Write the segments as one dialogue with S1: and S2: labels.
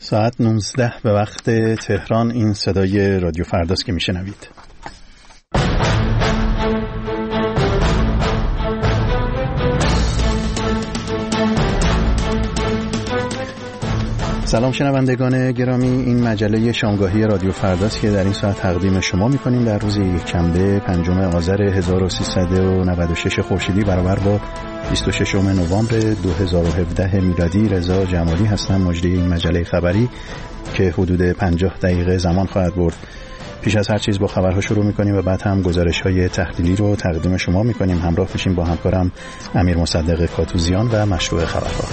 S1: ساعت 19 به وقت تهران. این صدای رادیو فرداست که میشنوید. سلام شنوندگان گرامی، این مجله شامگاهی رادیو فرداست که در این ساعت تقدیم شما می‌کنیم در روز یکشنبه 5 آذر 1396 خورشیدی برابر با 26 نوامبر 2017 میلادی. رضا جمالی هستم، مجری این مجله خبری که حدود 50 دقیقه زمان خواهد برد. پیش از هر چیز با خبرها شروع می‌کنیم و بعد هم گزارش‌های تحلیلی رو تقدیم شما می‌کنیم. همراه بشیم با همکارم امیر مصدق کاتوزیان و مشروع خبرها.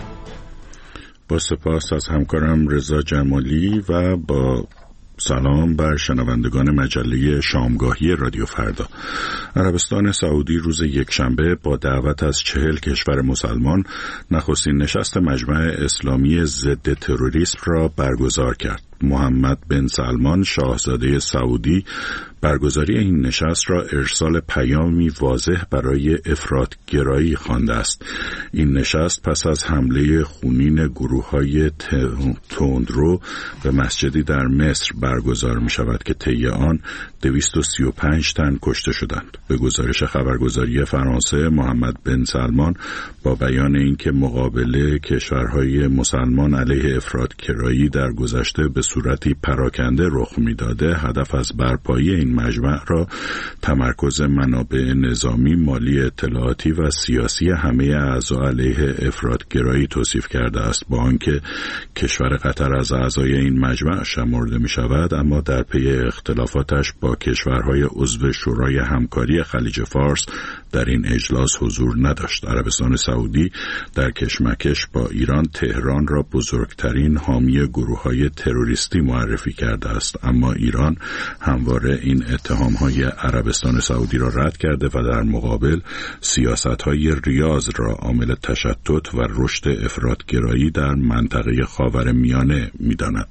S2: با سپاس از همکارم رضا جمالی و با سلام بر شنوندگان مجله شامگاهی رادیو فردا. عربستان سعودی روز یکشنبه با دعوت از 40 کشور مسلمان نخستین نشست مجمع اسلامی ضد تروریسم را برگزار کرد. محمد بن سلمان شاهزاده سعودی برگزاری این نشست را ارسال پیامی واضح برای افراط‌گرایی خوانده است. این نشست پس از حمله خونین گروه‌های تندرو به مسجدی در مصر برگزار می شود که طی آن 235 تن کشته شدند. به گزارش خبرگزاری فرانسه، محمد بن سلمان با بیان اینکه مقابله کشورهای مسلمان علیه افراط‌گرایی در گذشته به صورتی پراکنده رخ می‌داده، هدف از برپایی این مجمع را تمرکز منابع نظامی، مالی، اطلاعاتی و سیاسی همه اعضا علیه افراط‌گرایی توصیف کرده است. با آنکه کشور قطر از اعضای این مجمع شمرده می‌شود، اما در پی اختلافاتش با کشورهای عضو شورای همکاری خلیج فارس در این اجلاس حضور نداشت. عربستان سعودی در کشمکش با ایران تهران را بزرگترین حامی گروه‌های تروریستی معرفی کرده است، اما ایران همواره این اتهام‌های عربستان سعودی را رد کرده و در مقابل سیاست‌های ریاض را عامل تشتت و رشد افراط‌گرایی در منطقه خاورمیانه می‌داند.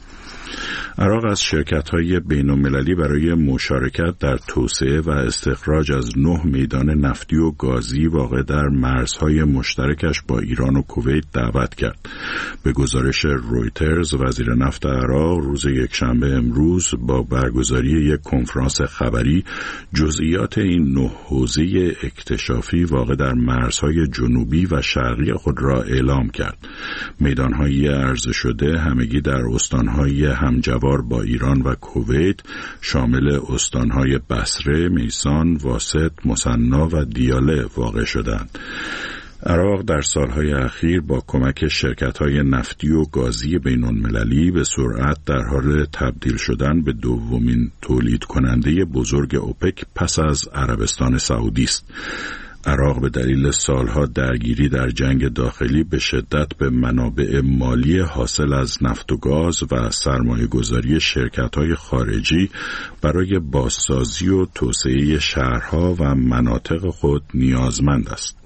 S2: عراق از شرکت‌های بین‌المللی برای مشارکت در توسعه و استخراج از 9 میدان نفتی و گازی واقع در مرزهای مشترکش با ایران و کویت دعوت کرد. به گزارش رویترز، وزیر نفت عراق روز یکشنبه امروز با برگزاری یک کنفرانس خبری جزئیات این 9 حوزه اکتشافی واقع در مرزهای جنوبی و شرقی خود را اعلام کرد. میدان‌های عرضه شده همگی در استان‌های همجوار با ایران و کویت شامل استانهای بصره، میسان، واسط، مثنا و دیاله واقع شدند. عراق در سالهای اخیر با کمک شرکت‌های نفتی و گازی بین‌المللی به سرعت در حال تبدیل شدن به دومین تولید کننده بزرگ اوپک پس از عربستان سعودی است. عراق به دلیل سالها درگیری در جنگ داخلی به شدت به منابع مالی حاصل از نفت و گاز و سرمایه‌گذاری شرکت‌های خارجی برای بازسازی و توسعه شهرها و مناطق خود نیازمند است.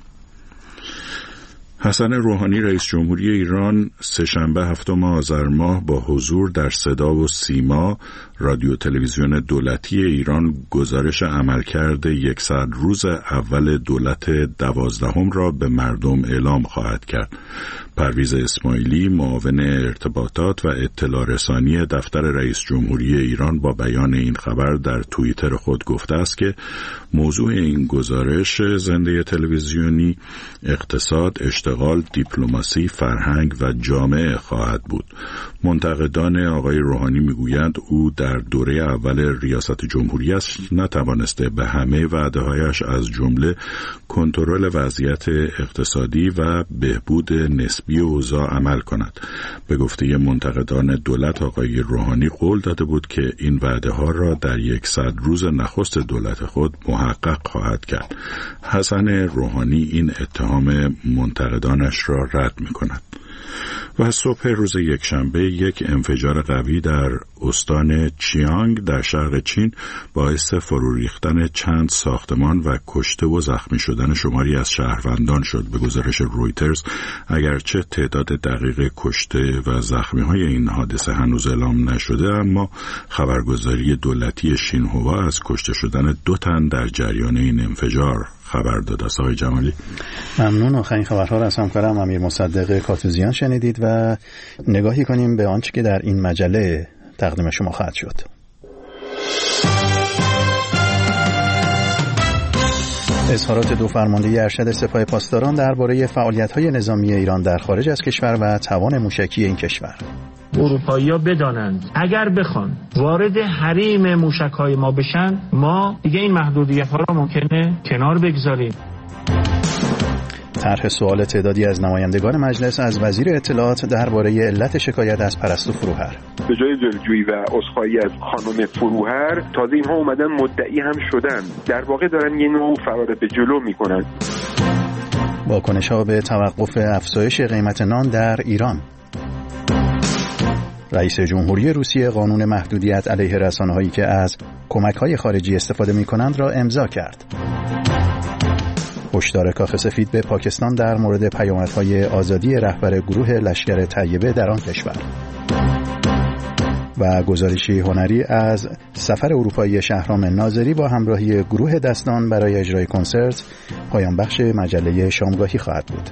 S2: حسن روحانی رئیس جمهوری ایران سه‌شنبه 7 آذر ماه با حضور در صدا و سیما رادیو تلویزیون دولتی ایران گزارش عملکرد 100 روز اول دولت 12 را به مردم اعلام خواهد کرد. پرویز اسماعیلی معاون ارتباطات و اطلاع رسانی دفتر رئیس جمهوری ایران با بیان این خبر در توییتر خود گفته است که موضوع این گزارش زنده تلویزیونی اقتصاد، اشتغال، دیپلماسی، فرهنگ و جامعه خواهد بود. منتقدان آقای روحانی میگویند او در دوره اول ریاست جمهوریش نتوانسته به همه وعده‌هایش از جمله کنترل وضعیت اقتصادی و بهبود نسبی اوضاع عمل کند. به گفته منتقدان دولت، آقای روحانی قول داده بود که این وعده‌ها را در 100 روز نخست دولت خود محقق خواهد کرد. حسن روحانی این اتهام منتقدانش را رد می‌کند. و صبح روز یکشنبه یک انفجار قوی در استان چیانگ در شرق چین باعث فرو ریختن چند ساختمان و کشته و زخمی شدن شماری از شهروندان شد. به گزارش رویترز، اگرچه تعداد دقیق کشته و زخمی‌های این حادثه هنوز اعلام نشده، اما خبرگزاری دولتی شینهوا از کشته شدن 2 تن در جریان این انفجار خبر داده است. آقای جمالی
S1: ممنون. آخرین خبرها را از همکارم امیر مصدق کاتوزیان شنیدید و نگاهی کنیم به آنچه که در این مجله تقدیم شما خواهد شد. اظهارات دو فرمانده ارشد سپاه پاسداران درباره فعالیت‌های نظامی ایران در خارج از کشور و توان موشکی این کشور.
S3: اروپایی‌ها بدانند اگر بخوان وارد حریم موشک‌های ما بشن، ما دیگه این محدودیت‌ها را ممکنه کنار بگذاریم.
S1: طرح سوال تعدادی از نمایندگان مجلس از وزیر اطلاعات درباره علت شکایت از پرستو فروهر.
S4: به جای دلجویی و عذرخواهی از خانم فروهر، تازه اینها اومدن مدعی هم شدن. در واقع دارن یه نوع فرار به جلو میکنن.
S1: واکنش‌ها به توقف افزایش قیمت نان در ایران. رئیس جمهوری روسیه قانون محدودیت علیه رسانه‌هایی که از کمک‌های خارجی استفاده می‌کنند را امضا کرد. هشدار کاخ سفید به پاکستان در مورد پیامدهای آزادی رهبر گروه لشکر طیبه در آن کشور. و گزارشی هنری از سفر اروپایی شهرام ناظری با همراهی گروه دستان برای اجرای کنسرت پایان بخش مجله شامگاهی خواهد بود.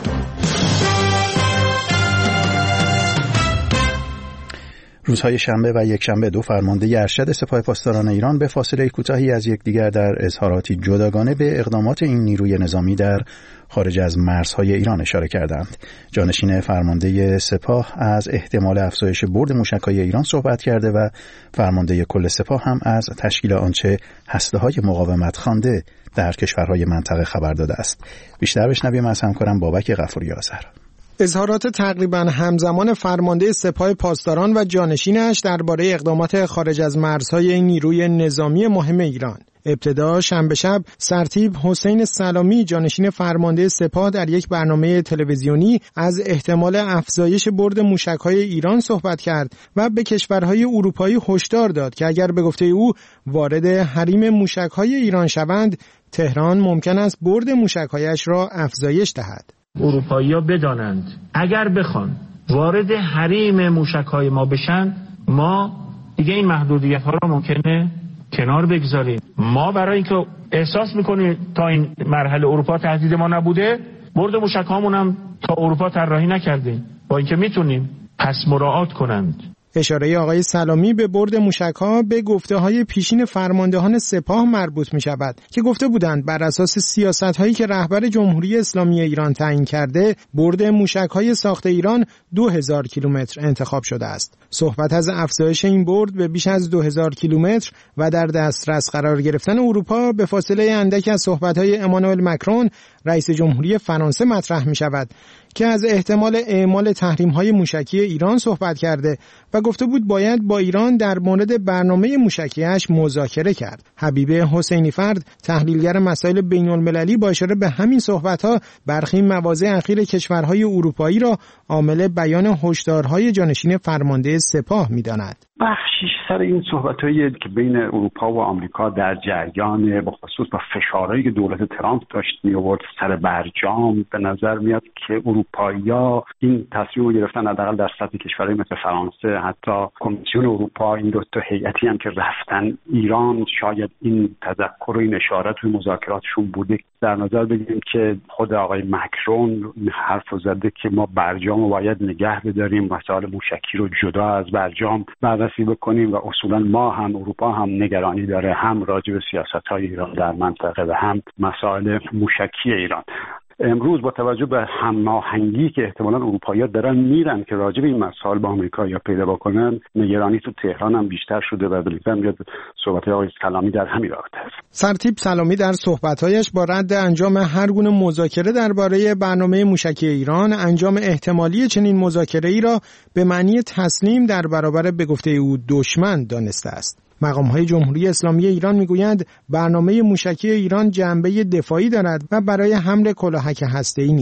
S1: روزهای شنبه و یکشنبه دو فرمانده ارشد سپاه پاسداران ایران به فاصله کوتاهی از یکدیگر در اظهاراتی جداگانه به اقدامات این نیروی نظامی در خارج از مرزهای ایران اشاره کردند. جانشین فرمانده سپاه از احتمال افزایش برد موشک‌های ایران صحبت کرده و فرمانده کل سپاه هم از تشکیل آنچه هسته‌های مقاومت خوانده در کشورهای منطقه خبر داده است. بیشتر بشنویم از همکارم بابک غفوری آذر.
S5: اظهارات تقریباً همزمان فرمانده سپاه پاسداران و جانشینش درباره اقدامات خارج از مرزهای این نیروی نظامی مهم ایران. ابتدا شنبه شب سرتیپ حسین سلامی جانشین فرمانده سپاه در یک برنامه تلویزیونی از احتمال افزایش برد موشک‌های ایران صحبت کرد و به کشورهای اروپایی هشدار داد که اگر به گفته او وارد حریم موشک‌های ایران شوند، تهران ممکن است برد موشک‌هایش را افزایش دهد.
S3: اروپایی‌ها بدانند اگر بخوان وارد حریم موشک‌های ما بشن، ما دیگه این محدودیت‌ها را ممکنه کنار بگذاریم. ما برای اینکه احساس می‌کنیم تا این مرحله اروپا تهدید ما نبوده، برد موشک‌هامون هم تا اروپا طراحی نکردیم، با اینکه میتونیم، پس مراعات کنند.
S5: اشاره آقای سلامی به برد موشک‌ها به گفته‌های پیشین فرماندهان سپاه مربوط می‌شود که گفته بودند بر اساس سیاست‌هایی که رهبر جمهوری اسلامی ایران تعیین کرده، برد موشک‌های ساخت ایران 2000 کیلومتر انتخاب شده است. صحبت از افزایش این برد به بیش از 2000 کیلومتر و در دسترس قرار گرفتن اروپا به فاصله اندک از صحبت‌های امانوئل مکرون رئیس جمهوری فرانسه مطرح می‌شود که از احتمال اعمال تحریم‌های موشکی ایران صحبت کرده و گفته بود باید با ایران در مورد برنامه موشکی‌اش مذاکره کرد. حبیبه حسینی فرد، تحلیلگر مسائل بین‌المللی، با اشاره به همین صحبت‌ها برخی مواضع اخیر کشورهای اروپایی را عامل بیان هشدارهای جانشین فرمانده سپاه می‌داند.
S6: بخشش سر این صحبتایی که بین اروپا و آمریکا در جریان با خصوص با فشارهایی که دولت ترامپ داشت می‌آورد سر برجام، به نظر میاد که اروپایی‌ها این تصمیم رو گرفتن حداقل در سطح کشورهای مثل فرانسه، حتی کمیسیون اروپا، این دو تا هیئتی هم که رفتن ایران، شاید این تذکر و این اشارات توی مذاکراتشون بوده. در نظر بگیریم که خود آقای مکرون حرف زده که ما برجام رو باید نگه بداریم، مسائل موشکی رو جدا از برجام بررسی بکنیم و اصولا ما هم اروپا هم نگرانی داره، هم راجع به سیاست‌های ایران در منطقه و هم مسائل موشکی ایران. امروز با توجه به هماهنگی که احتمالاً اروپایی‌ها دارن میرن که راجع به این مسائل با آمریکایی‌ها پیدا بکنن، نگرانی تو تهران هم بیشتر شده و بلیتر میاد صحبت‌های آقای سلامی در همین رابطه است.
S5: سرتیپ سلامی در صحبت‌هایش با رد انجام هر گونه مذاکره درباره برنامه موشکی ایران، انجام احتمالی چنین مذاکره‌ای را به معنی تسلیم در برابر به گفته او دشمن دانسته است. مقام‌های جمهوری اسلامی ایران می‌گویند برنامه موشکی ایران جنبه دفاعی دارد و برای حمل کلاهک هسته‌ای نیست.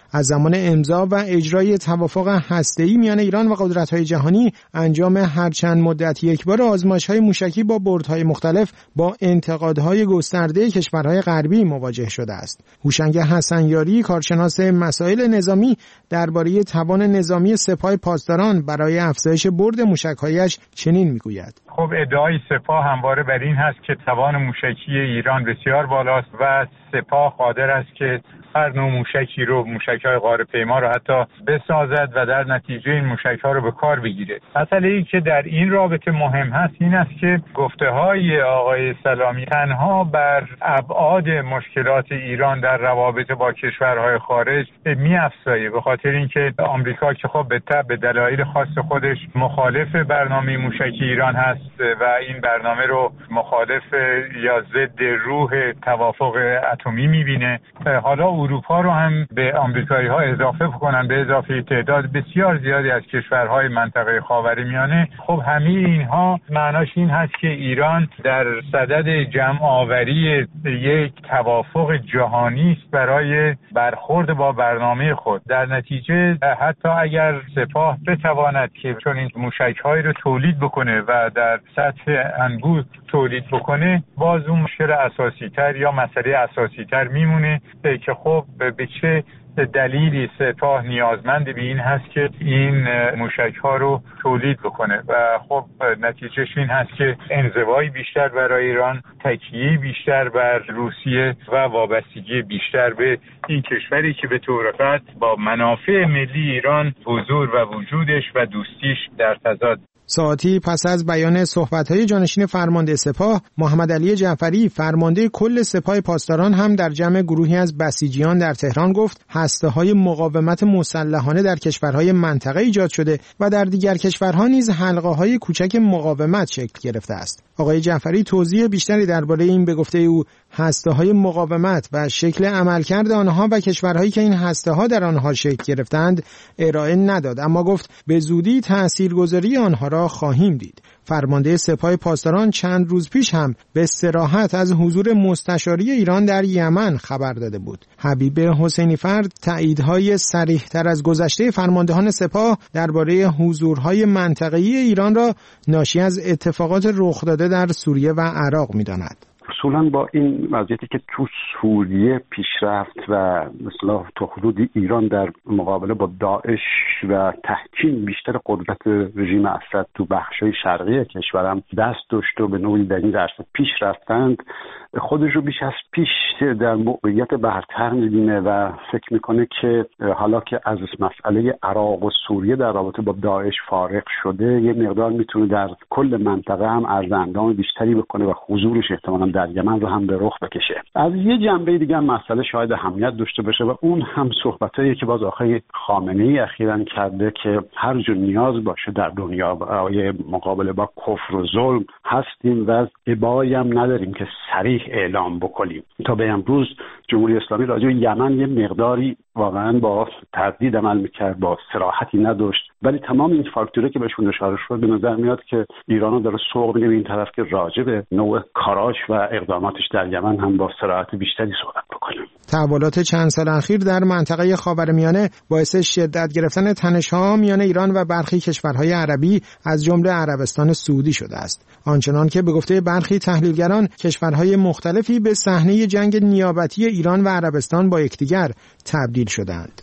S5: از زمان امضا و اجرای توافق هسته‌ای میان ایران و قدرت‌های جهانی، انجام هر چند مدت یکبار آزمایش‌های موشکی با بردهای مختلف با انتقادهای گسترده کشورهای غربی مواجه شده است. هوشنگ حسنیاری، کارشناس مسائل نظامی، درباره توان نظامی سپاه پاسداران برای افزایش برد موشک‌هایش چنین میگوید:
S7: خب ادعای سپاه همواره بر این هست که توان موشکی ایران بسیار بالاست و سپاه قادر است که هر نوع موشکی رو، موشک‌های غاره‌پیما رو حتی بسازد و در نتیجه این موشک‌ها رو به کار بگیره. مسئله‌ای که در این رابطه مهم هست این است که گفته‌های آقای سلامی تنها بر ابعاد مشکلات ایران در روابط با کشورهای خارج می‌افزایه، به خاطر اینکه آمریکا که خب به دلایل خاص خودش مخالف برنامه موشکی ایران هست و این برنامه رو مخالف یا ضد روح توافق اتمی می‌بینه، حالا اروپا رو هم به آمریکایی‌ها اضافه بکنن به اضافه تعداد بسیار زیادی از کشورهای منطقه خاورمیانه. خب همه اینها معناش این هست که ایران در صدد جمع آوری یک توافق جهانی است برای برخورد با برنامه خود. در نتیجه حتی اگر سپاه بتواند که چون این موشک‌هایی رو تولید بکنه و در سطح انبوه تولید بکنه، باز اون مشکل اساسی‌تر یا مسئله اساسی‌تر میمونه که خب به چه دلیلی سپاه نیازمند به این هست که این موشک‌ها رو تولید بکنه و خب نتیجهش این هست که انزوایی بیشتر برای ایران، تکیه بیشتر بر روسیه و وابستگی بیشتر به این کشوری که به طور قطع با منافع ملی ایران حضور و وجودش و دوستیش در تضاد.
S5: ساعتی پس از بیان صحبت‌های جانشین فرمانده سپاه، محمد علی جعفری، فرمانده کل سپاه پاسداران، هم در جمع گروهی از بسیجیان در تهران گفت هسته‌های مقاومت مسلحانه در کشورهای منطقه ایجاد شده و در دیگر کشورها نیز حلقه‌های کوچک مقاومت شکل گرفته است. آقای جعفری توضیح بیشتری درباره این به گفته او هسته‌های مقاومت و شکل عملکرد آنها و کشورهایی که این هسته‌ها در آنها شکل گرفتند ارائه نداد، اما گفت به زودی تاثیرگذاری آنها را خواهیم دید. فرمانده سپاه پاسداران چند روز پیش هم به صراحت از حضور مستشاری ایران در یمن خبر داده بود. حبیب حسینی فرد تاییدهای صریح‌تر از گذشته فرماندهان سپاه درباره حضورهای منطقه‌ای ایران را ناشی از اتفاقات رخ داده در سوریه و عراق می‌داند.
S6: اصولا با این وضعیتی که تو سوریه پیشرفت و مثلا تو حدود ایران در مقابله با داعش و تحکیم بیشتر قدرت رژیم اسد تو بخشای شرقی کشورم دست داشت و به نوعی در این عرصه پیش رفتند، خودش رو بیش از پیش در موقعیت برتر می‌بینه و فکر میکنه که حالا که از مسئله عراق و سوریه در رابطه با داعش فارغ شده، یه مقدار میتونه در کل منطقه هم ارزاندام بیشتری بکنه و حضورش احتمالاً در یمن رو هم به رخ بکشه. از یه جنبه دیگه هم مسئله شاید اهمیت داشته باشه و اون هم صحبتایی که باز آقای خامنه‌ای اخیراً کرده که هر جور نیاز باشه در دنیا برای مقابله با کفر و ظلم هستیم و ابایی هم نداریم که صریح اعلام بکنیم. تا به امروز جمهوری اسلامی راجع به یمن یه مقداری واقعا با تردید عمل میکرد، با صراحتی نداشت، ولی تمام این فاکتوره که بهشون اشاره شد به نظر میاد که ایران داره سوق میده به این طرف که راجع به نوع کاراش و اقداماتش در یمن هم با صراحت بیشتری صحبت بکنه.
S5: تحولات چند سال اخیر در منطقه خاورمیانه باعث شدت گرفتن تنش‌ها میان ایران و برخی کشورهای عربی از جمله عربستان سعودی شده است. آنچنان که به گفته برخی تحلیلگران کشورهای مختلفی به صحنه جنگ نیابتی ایران و عربستان با یکدیگر تبدیل شدند.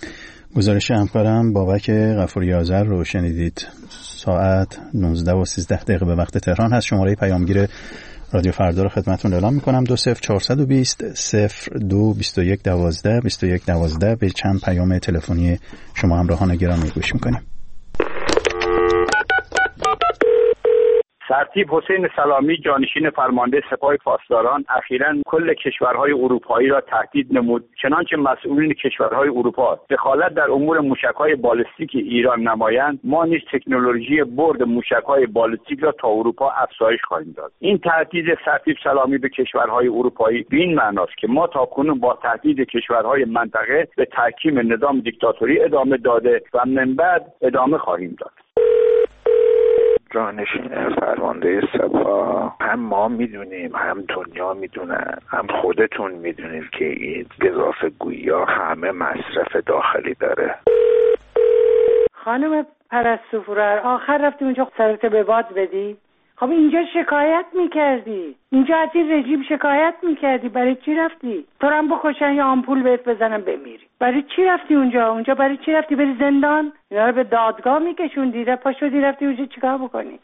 S1: گزارش همکارم بابک غفوری آذر رو شنیدید. ساعت 19:13 به وقت تهران هست. شماره پیامگیر رادیو فردا رو خدمتتون اعلام می‌کنم 20420 02 21 12 21 12. به چند پیام تلفنی شما همراهان گرامی گوش می‌کنیم.
S8: سرتیپ حسین سلامی، جانشین فرمانده سپاه پاسداران، اخیراً کل کشورهای اروپایی را تهدید نمود، چنانچه مسئولین کشورهای اروپا دخالت در امور موشک‌های بالستیک ایران نمایند، ما نیز تکنولوژی برد موشک‌های بالستیک را تا اروپا افزایش خواهیم داد. این تهدید سرتیپ سلامی به کشورهای اروپایی به این معناست که ما تاکنون با تهدید کشورهای منطقه به تحکیم نظام دیکتاتوری ادامه داده و من بعد ادامه خواهیم داد.
S9: جانشین فرمانده سپاه، هم ما میدونیم، هم دنیا میدونن، هم خودتون میدونید که این اضافه گویی ها همه مصرف داخلی داره.
S10: خانم پرستو فروهر، آخر رفتی اونجا سرت به باد بدی؟ خب اینجا شکایت میکردی، اینجا از این رژیم شکایت میکردی، برای چی رفتی؟ تو رو هم بکشن یا آمپول بهت بزنن بمیری. برای چی رفتی اونجا برای چی رفتی؟ بری زندان؟ اینا رو به دادگاه میکشوندی، پاشدی رفتی اونجا چیکار بکنی؟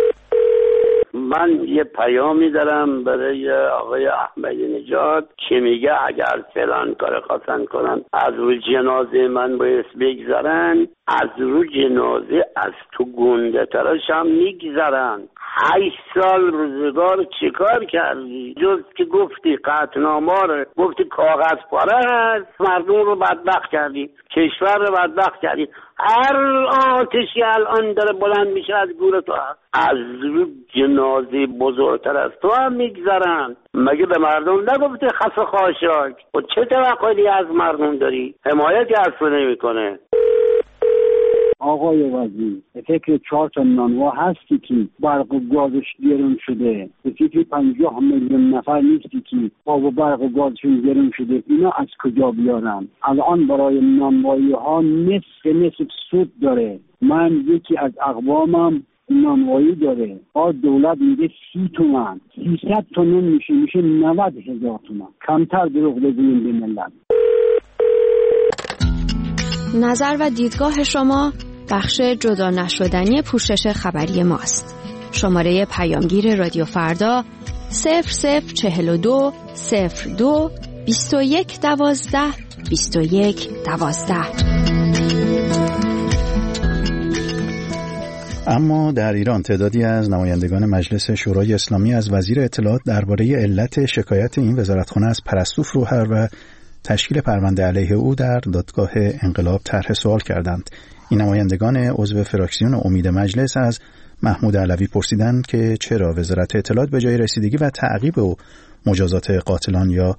S11: من یه پیامی دارم برای آقای احمدی نژاد که میگه اگر فلان کار خواستن کنن از رو جنازه من باید بگذارن، از رو جنازه از تو گنده ترش هم میگذارن. 8 سال روزگار چیکار کردی؟ جز که گفتی قطعنامه رو، گفتی کاغذ پاره هست، مردم رو بدبخت کردی، کشور رو بدبخت کردی. هر آتشی الان داره بلند میشه از گور تو، از رو جنازه بزرگتر از تو هم میگذرن. مگه به مردم نگفتی خس خاشاک؟ و چه توقعی از مردم داری؟ حمایتی از تو نمیکنه.
S6: آقای وزیر، به فکر 4 تا نانوا هستی که برق و گازش گرون شده، به فکر 50 میلیون نفر نیستی که آب و برق و گازشون گرون شده، اینا از کجا بیارن؟ الان برای نانوایی ها نصف سود داره. من یکی از اقوامم نانوایی داره، دولت میگه 30 تومن، 300 تومن میشه 90,000 تومن. کمتر دروغ بگوییم به ملت.
S12: نظر و دیدگاه شما بخش جدا نشدنی پوشش خبری ماست. شماره پیامگیر رادیو فردا 0042 02 21 12 21 12.
S1: اما در ایران تعدادی از نمایندگان مجلس شورای اسلامی از وزیر اطلاعات درباره علت شکایت این وزارتخانه از پرستو فروهر و تشکیل پرونده علیه او در دادگاه انقلاب طرح سوال کردند. این نمایندگان عضو فراکسیون امید مجلس از محمود علوی پرسیدند که چرا وزارت اطلاعات به جای رسیدگی و تعقیب و مجازات قاتلان یا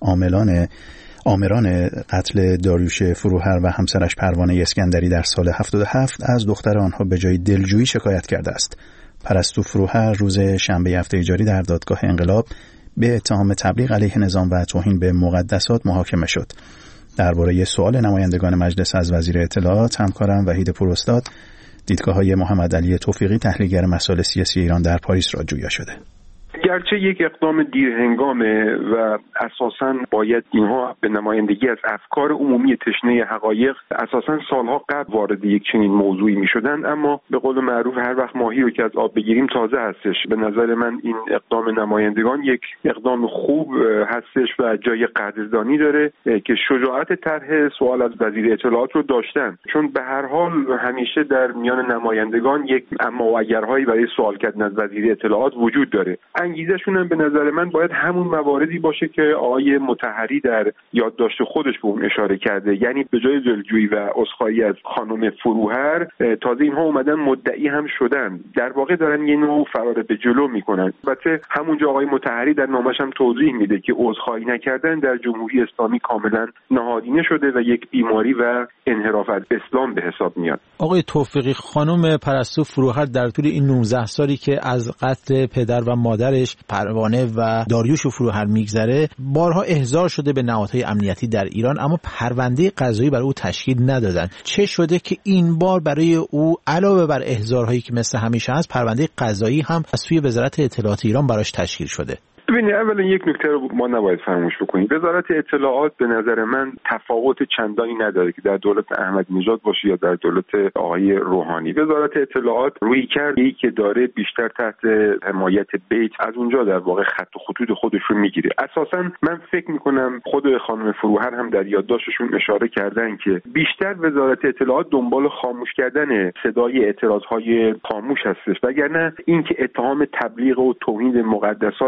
S1: آمران قتل داریوش فروهر و همسرش پروانه اسکندری در سال 77 از دختر آنها به جای دلجویی شکایت کرده است. پرستو فروهر روز شنبه هفته جاری در دادگاه انقلاب به اتهام تبلیغ علیه نظام و توهین به مقدسات محاکمه شد. درباره سوال نمایندگان مجلس از وزیر اطلاعات، همکارم وحید پوراستاد دیدگاه‌های محمد علی توفیقی تحلیلگر مسائل سیاسی ایران در پاریس را جویا شده.
S4: گرچه یک اقدام دیرهنگامه و اساساً باید اینها به نمایندگی از افکار عمومی تشنه حقایق اساساً سالها قبل وارد یک چنین موضوعی می‌شدند، اما به قول معروف هر وقت ماهی رو که از آب بگیریم تازه هستش. به نظر من این اقدام نمایندگان یک اقدام خوب هستش و جای قدردانی داره که شجاعت طرح سوال از وزیر اطلاعات رو داشتن، چون به هر حال همیشه در میان نمایندگان یک اما و اگرهایی برای سوال کردن از وزیر اطلاعات وجود داره. انگیزشون هم به نظر من باید همون مواردی باشه که آقای مطهری در یادداشت خودش به اون اشاره کرده، یعنی به جای دلجویی و عذرخواهی از خانم فروهر تازه اینها اومدن مدعی هم شدن، در واقع دارن یه نوع فرار به جلو میکنن. البته همونجا آقای مطهری در نامش هم توضیح میده که عذرخواهی نکردن در جمهوری اسلامی کاملا نهادینه شده و یک بیماری و انحراف از اسلام به حساب میاد.
S13: آقای توفیقی، خانم پرستو فروهر در طول این 19 سالی که از قتل پدر و مادرش پروانه و داریوش فروهر میگذره بارها احضار شده به نهادهای امنیتی در ایران، اما پرونده قضایی برای او تشکیل ندادن. چه شده که این بار برای او علاوه بر احضارهایی که مثل همیشه هست پرونده قضایی هم از سوی وزارت اطلاعات ایران براش تشکیل شده؟
S4: ببینید، اولا یک نکته رو ما نباید فراموش بکنیم. وزارت اطلاعات به نظر من تفاوت چندانی نداره که در دولت احمدی نژاد باشه یا در دولت آقای روحانی. وزارت اطلاعات رویکردی که داره بیشتر تحت حمایت بیت از اونجا در واقع خط و خطوط خودش رو میگیره. اساسا من فکر میکنم خود خانم فروهر هم در یادداشتشون اشاره کردن که بیشتر وزارت اطلاعات دنبال خاموش کردن صدای اعتراضهای خاموش هستش، وگرنه اینکه اتهام تبلیغ و توهین مقدسات به ایشون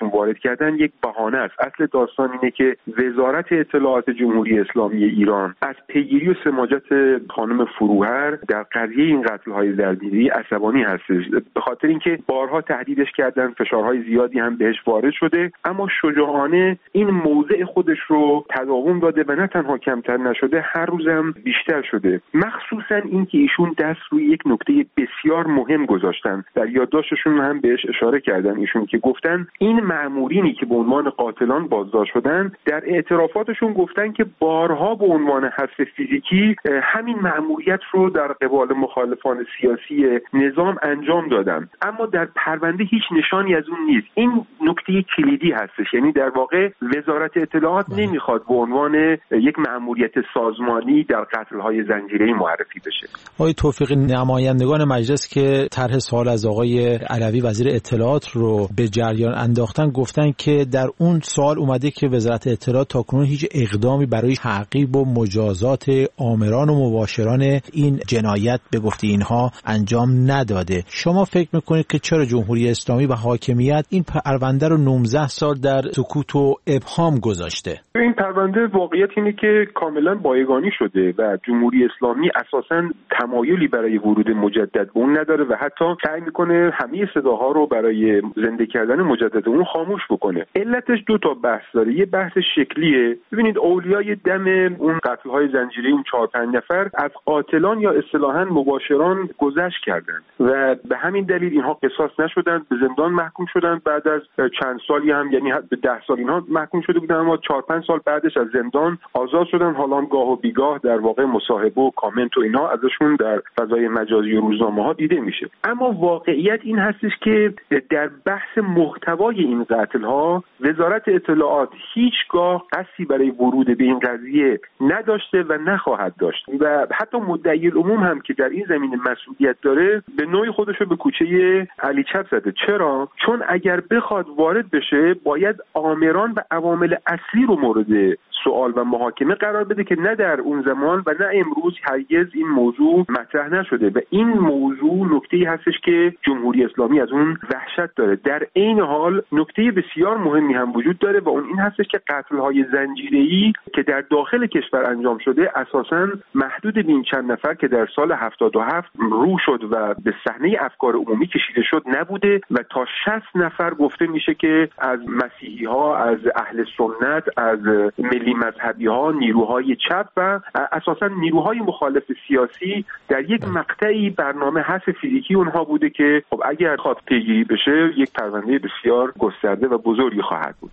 S4: خودشون وارد کردن یک بهانه است. اصل داستان اینه که وزارت اطلاعات جمهوری اسلامی ایران از پیگیری و سماجت خانم فروهر در قضیه این قتل‌های زنجیره‌ای عصبانی هستش، به خاطر اینکه بارها تهدیدش کردن، فشارهای زیادی هم بهش وارد شده، اما شجاعانه این موضع خودش رو تداوم داده و نه تنها کمتر نشده، هر روزم بیشتر شده. مخصوصا اینکه ایشون دست روی یک نکته بسیار مهم گذاشتن، در یادداشتشون هم بهش اشاره کردن ایشون، که گفتن این مأمورینی که به عنوان قاتلان بازداشت شدن در اعترافاتشون گفتن که بارها به عنوان حذف فیزیکی همین مأموریت رو در قبال مخالفان سیاسی نظام انجام دادن، اما در پرونده هیچ نشانی از اون نیست. این نکته کلیدی هستش، یعنی در واقع وزارت اطلاعات نمیخواد به عنوان یک مأموریت سازمانی در قتل‌های زنجیره‌ای معرفی بشه.
S13: آقای توفیقی، نمایندگان مجلس که طرح سوال از آقای علوی وزیر اطلاعات رو به جریان انداختن، گفتن که در اون سوال اومده که وزارت اطلاعات تاکنون هیچ اقدامی برای تعقیب و مجازات آمران و مباشران این جنایت به گفته اینها انجام نداده. شما فکر میکنید که چرا جمهوری اسلامی و حاکمیت این پرونده رو 19 سال در سکوت و ابهام گذاشته؟
S4: این پرونده واقعیت اینه که کاملا بایگانی شده و جمهوری اسلامی اساساً تمایلی برای ورود مجدد به اون نداره و حتی سعی میکنه همه صداها رو برای زنده کردن مجدد اون خاموش بکنه. علتش دو تا بحث داره. یه بحث شکلیه. ببینید اولیای دم اون قتل‌های زنجیره‌ای اون 4-5 نفر از قاتلان یا اصطلاحاً مباشران گذشت کردن و به همین دلیل اینها قصاص نشدن، به زندان محکوم شدن. بعد از چند سالی هم، یعنی به 10 سال اینها محکوم شده بودن، اما 4-5 سال بعدش از زندان آزاد شدن. حالا گاه و بیگاه در واقع مصاحبه و کامنت و اینا ازشون در فضای مجازی و روزنامه‌ها دیده میشه. اما واقعیت این هستش که در بحث محتوای این قتل‌ها وزارت اطلاعات هیچگاه قصدی برای ورود به این قضیه نداشته و نخواهد داشت و حتی مدعی العموم هم که در این زمینه مسئولیت داره به نوعی خودش رو به کوچه علی چپ زده. چرا؟ چون اگر بخواد وارد بشه باید آمران و عوامل اصلی رو مورد سوال و محاکمه قرار بده که نه در اون زمان و نه امروز هرگز این موضوع مطرح نشده و این موضوع نکته‌ای هستش که جمهوری اسلامی از اون وحشت داره. در عین حال نکته بسیار مهمی هم وجود داره و اون این هستش که قتل‌های زنجیره‌ای که در داخل کشور انجام شده اساساً محدود به این چند نفر که در سال 77 رو شد و به صحنه افکار عمومی کشیده شد نبوده و تا 60 نفر گفته میشه که از مسیحی‌ها، از اهل سنت، از ملی مذهبی‌ها، نیروهای چپ و اساساً نیروهای مخالف سیاسی در یک مقطعی برنامه حذف فیزیکی اونها بوده که خب اگر خواهد پیگیری بشه یک پرونده بسیار گسترده و بزرگی خواهد بود.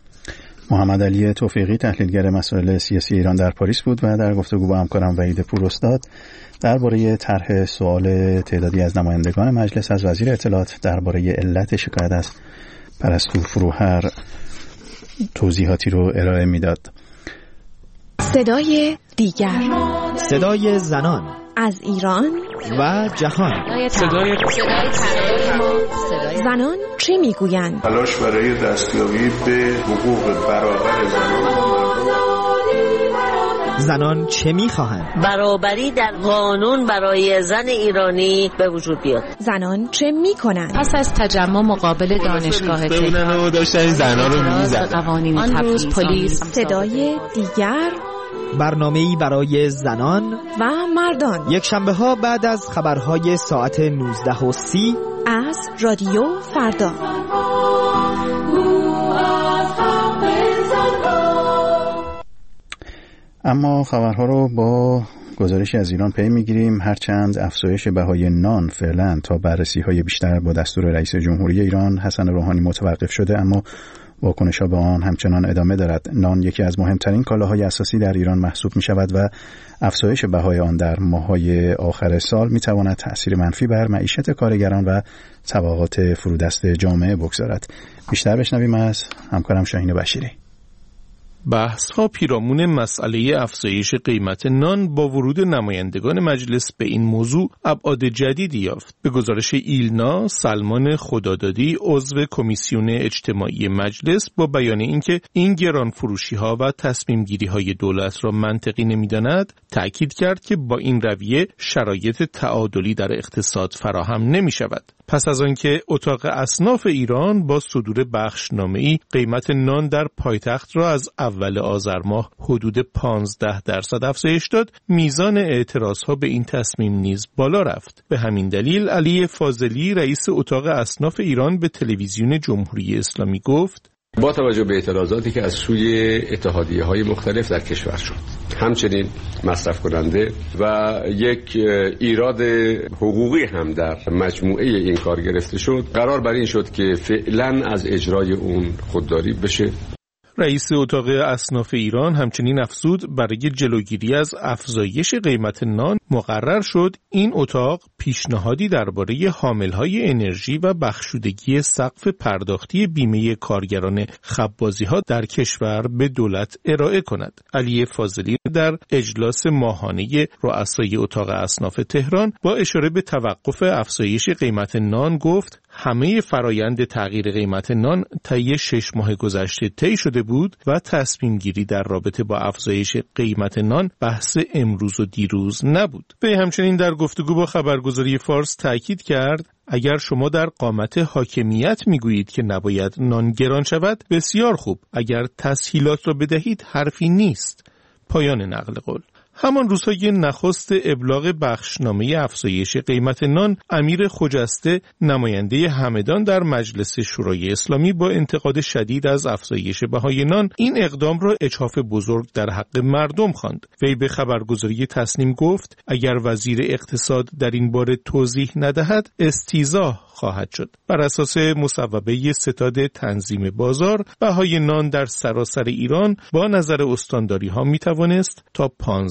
S1: محمد علی توفیقی، تحلیلگر مسائل سیاسی ایران در پاریس بود و در گفتگو با همکارم وحید پوراستاد درباره طرح سوال تعدادی از نمایندگان مجلس از وزیر اطلاعات درباره علت شکایت از پرستو فروهر توضیحاتی رو ارائه میداد.
S12: صدای دیگر،
S14: صدای زنان
S12: از ایران
S14: و جهان،
S12: صدای زنان چه میگویند؟
S15: تلاش برای دستیابی به حقوق برابر
S14: زنان چه میخواهند؟
S16: برابری در قانون برای زن ایرانی به وجود بیاد.
S12: زنان چه میکنند؟
S17: پس از تجمع مقابل دانشگاه
S18: تهران داشتن زنان رو میزدن.
S17: قوانین تبعیض، پلیس.
S12: صدای دیگر،
S14: برنامه‌ای برای زنان
S12: و مردان،
S14: یک شنبه ها بعد از خبرهای ساعت 19:30
S12: از رادیو فردا.
S1: اما خبرها رو با گزارشی از ایران پی میگیریم. هرچند افزایش بهای نان فعلا تا بررسی‌های بیشتر با دستور رئیس جمهوری ایران حسن روحانی متوقف شده، اما واکنش‌ها به آن همچنان ادامه دارد. نان یکی از مهمترین کالاهای اساسی در ایران محسوب می‌شود و افزایش بهای آن در ماه‌های آخر سال می‌تواند تأثیر منفی بر معیشت کارگران و طبقات فرودست جامعه بگذارد. بیشتر بشنویم از همکارم شاهین بشیری.
S19: بحث‌ها پیرامون مسئله افزایش قیمت نان با ورود نمایندگان مجلس به این موضوع ابعاد جدیدی یافت. به گزارش ایلنا، سلمان خدادادی عضو کمیسیون اجتماعی مجلس با بیان اینکه این گرانفروشی‌ها و تصمیم‌گیری‌های دولت را منطقی نمی‌داند، تأکید کرد که با این رویه شرایط تعادلی در اقتصاد فراهم نمی‌شود. پس از آنکه اتاق اصناف ایران با صدور بخشنامه‌ای قیمت نان در پایتخت را از اول آذر ماه حدود 15% افزایش داد، میزان اعتراضها به این تصمیم نیز بالا رفت. به همین دلیل علی فاضلی رئیس اتاق اصناف ایران به تلویزیون جمهوری اسلامی گفت:
S20: با توجه به اعتراضاتی که از سوی اتحادیه‌های مختلف در کشور شد، همچنین مصرف کننده و یک ایراد حقوقی هم در مجموعه این کار گرفته شد، قرار بر این شد که فعلا از اجرای اون خودداری بشه.
S19: رئیس اتاق اصناف ایران همچنین افزود برای جلوگیری از افزایش قیمت نان مقرر شد این اتاق پیشنهادی درباره حاملهای انرژی و بخشودگی سقف پرداختی بیمه کارگران خبازی‌ها در کشور به دولت ارائه کند. علی فاضلی در اجلاس ماهانه رؤسای اتاق اصناف تهران با اشاره به توقف افزایش قیمت نان گفت: همه فرایند تغییر قیمت نان طی 6 ماه گذشته طی شده بود و تصمیم گیری در رابطه با افزایش قیمت نان بحث امروز و دیروز نبود. وی همچنین در گفتگو با خبرگزاری فارس تاکید کرد: اگر شما در قامت حاکمیت میگویید که نباید نان گران شود، بسیار خوب. اگر تسهیلات را بدهید حرفی نیست. پایان نقل قول. همان روزهای نخست ابلاغ بخشنامه افزایش قیمت نان، امیر خجسته نماینده همدان در مجلس شورای اسلامی با انتقاد شدید از افزایش بهای نان این اقدام را اجحاف بزرگ در حق مردم خواند. وی به خبرگزاری تصنیم گفت: اگر وزیر اقتصاد در این باره توضیح ندهد استیضاح خواهد شد. بر اساس مصوبه ستاد تنظیم بازار، بهای نان در سراسر ایران با نظر استانداری ها می توانست تا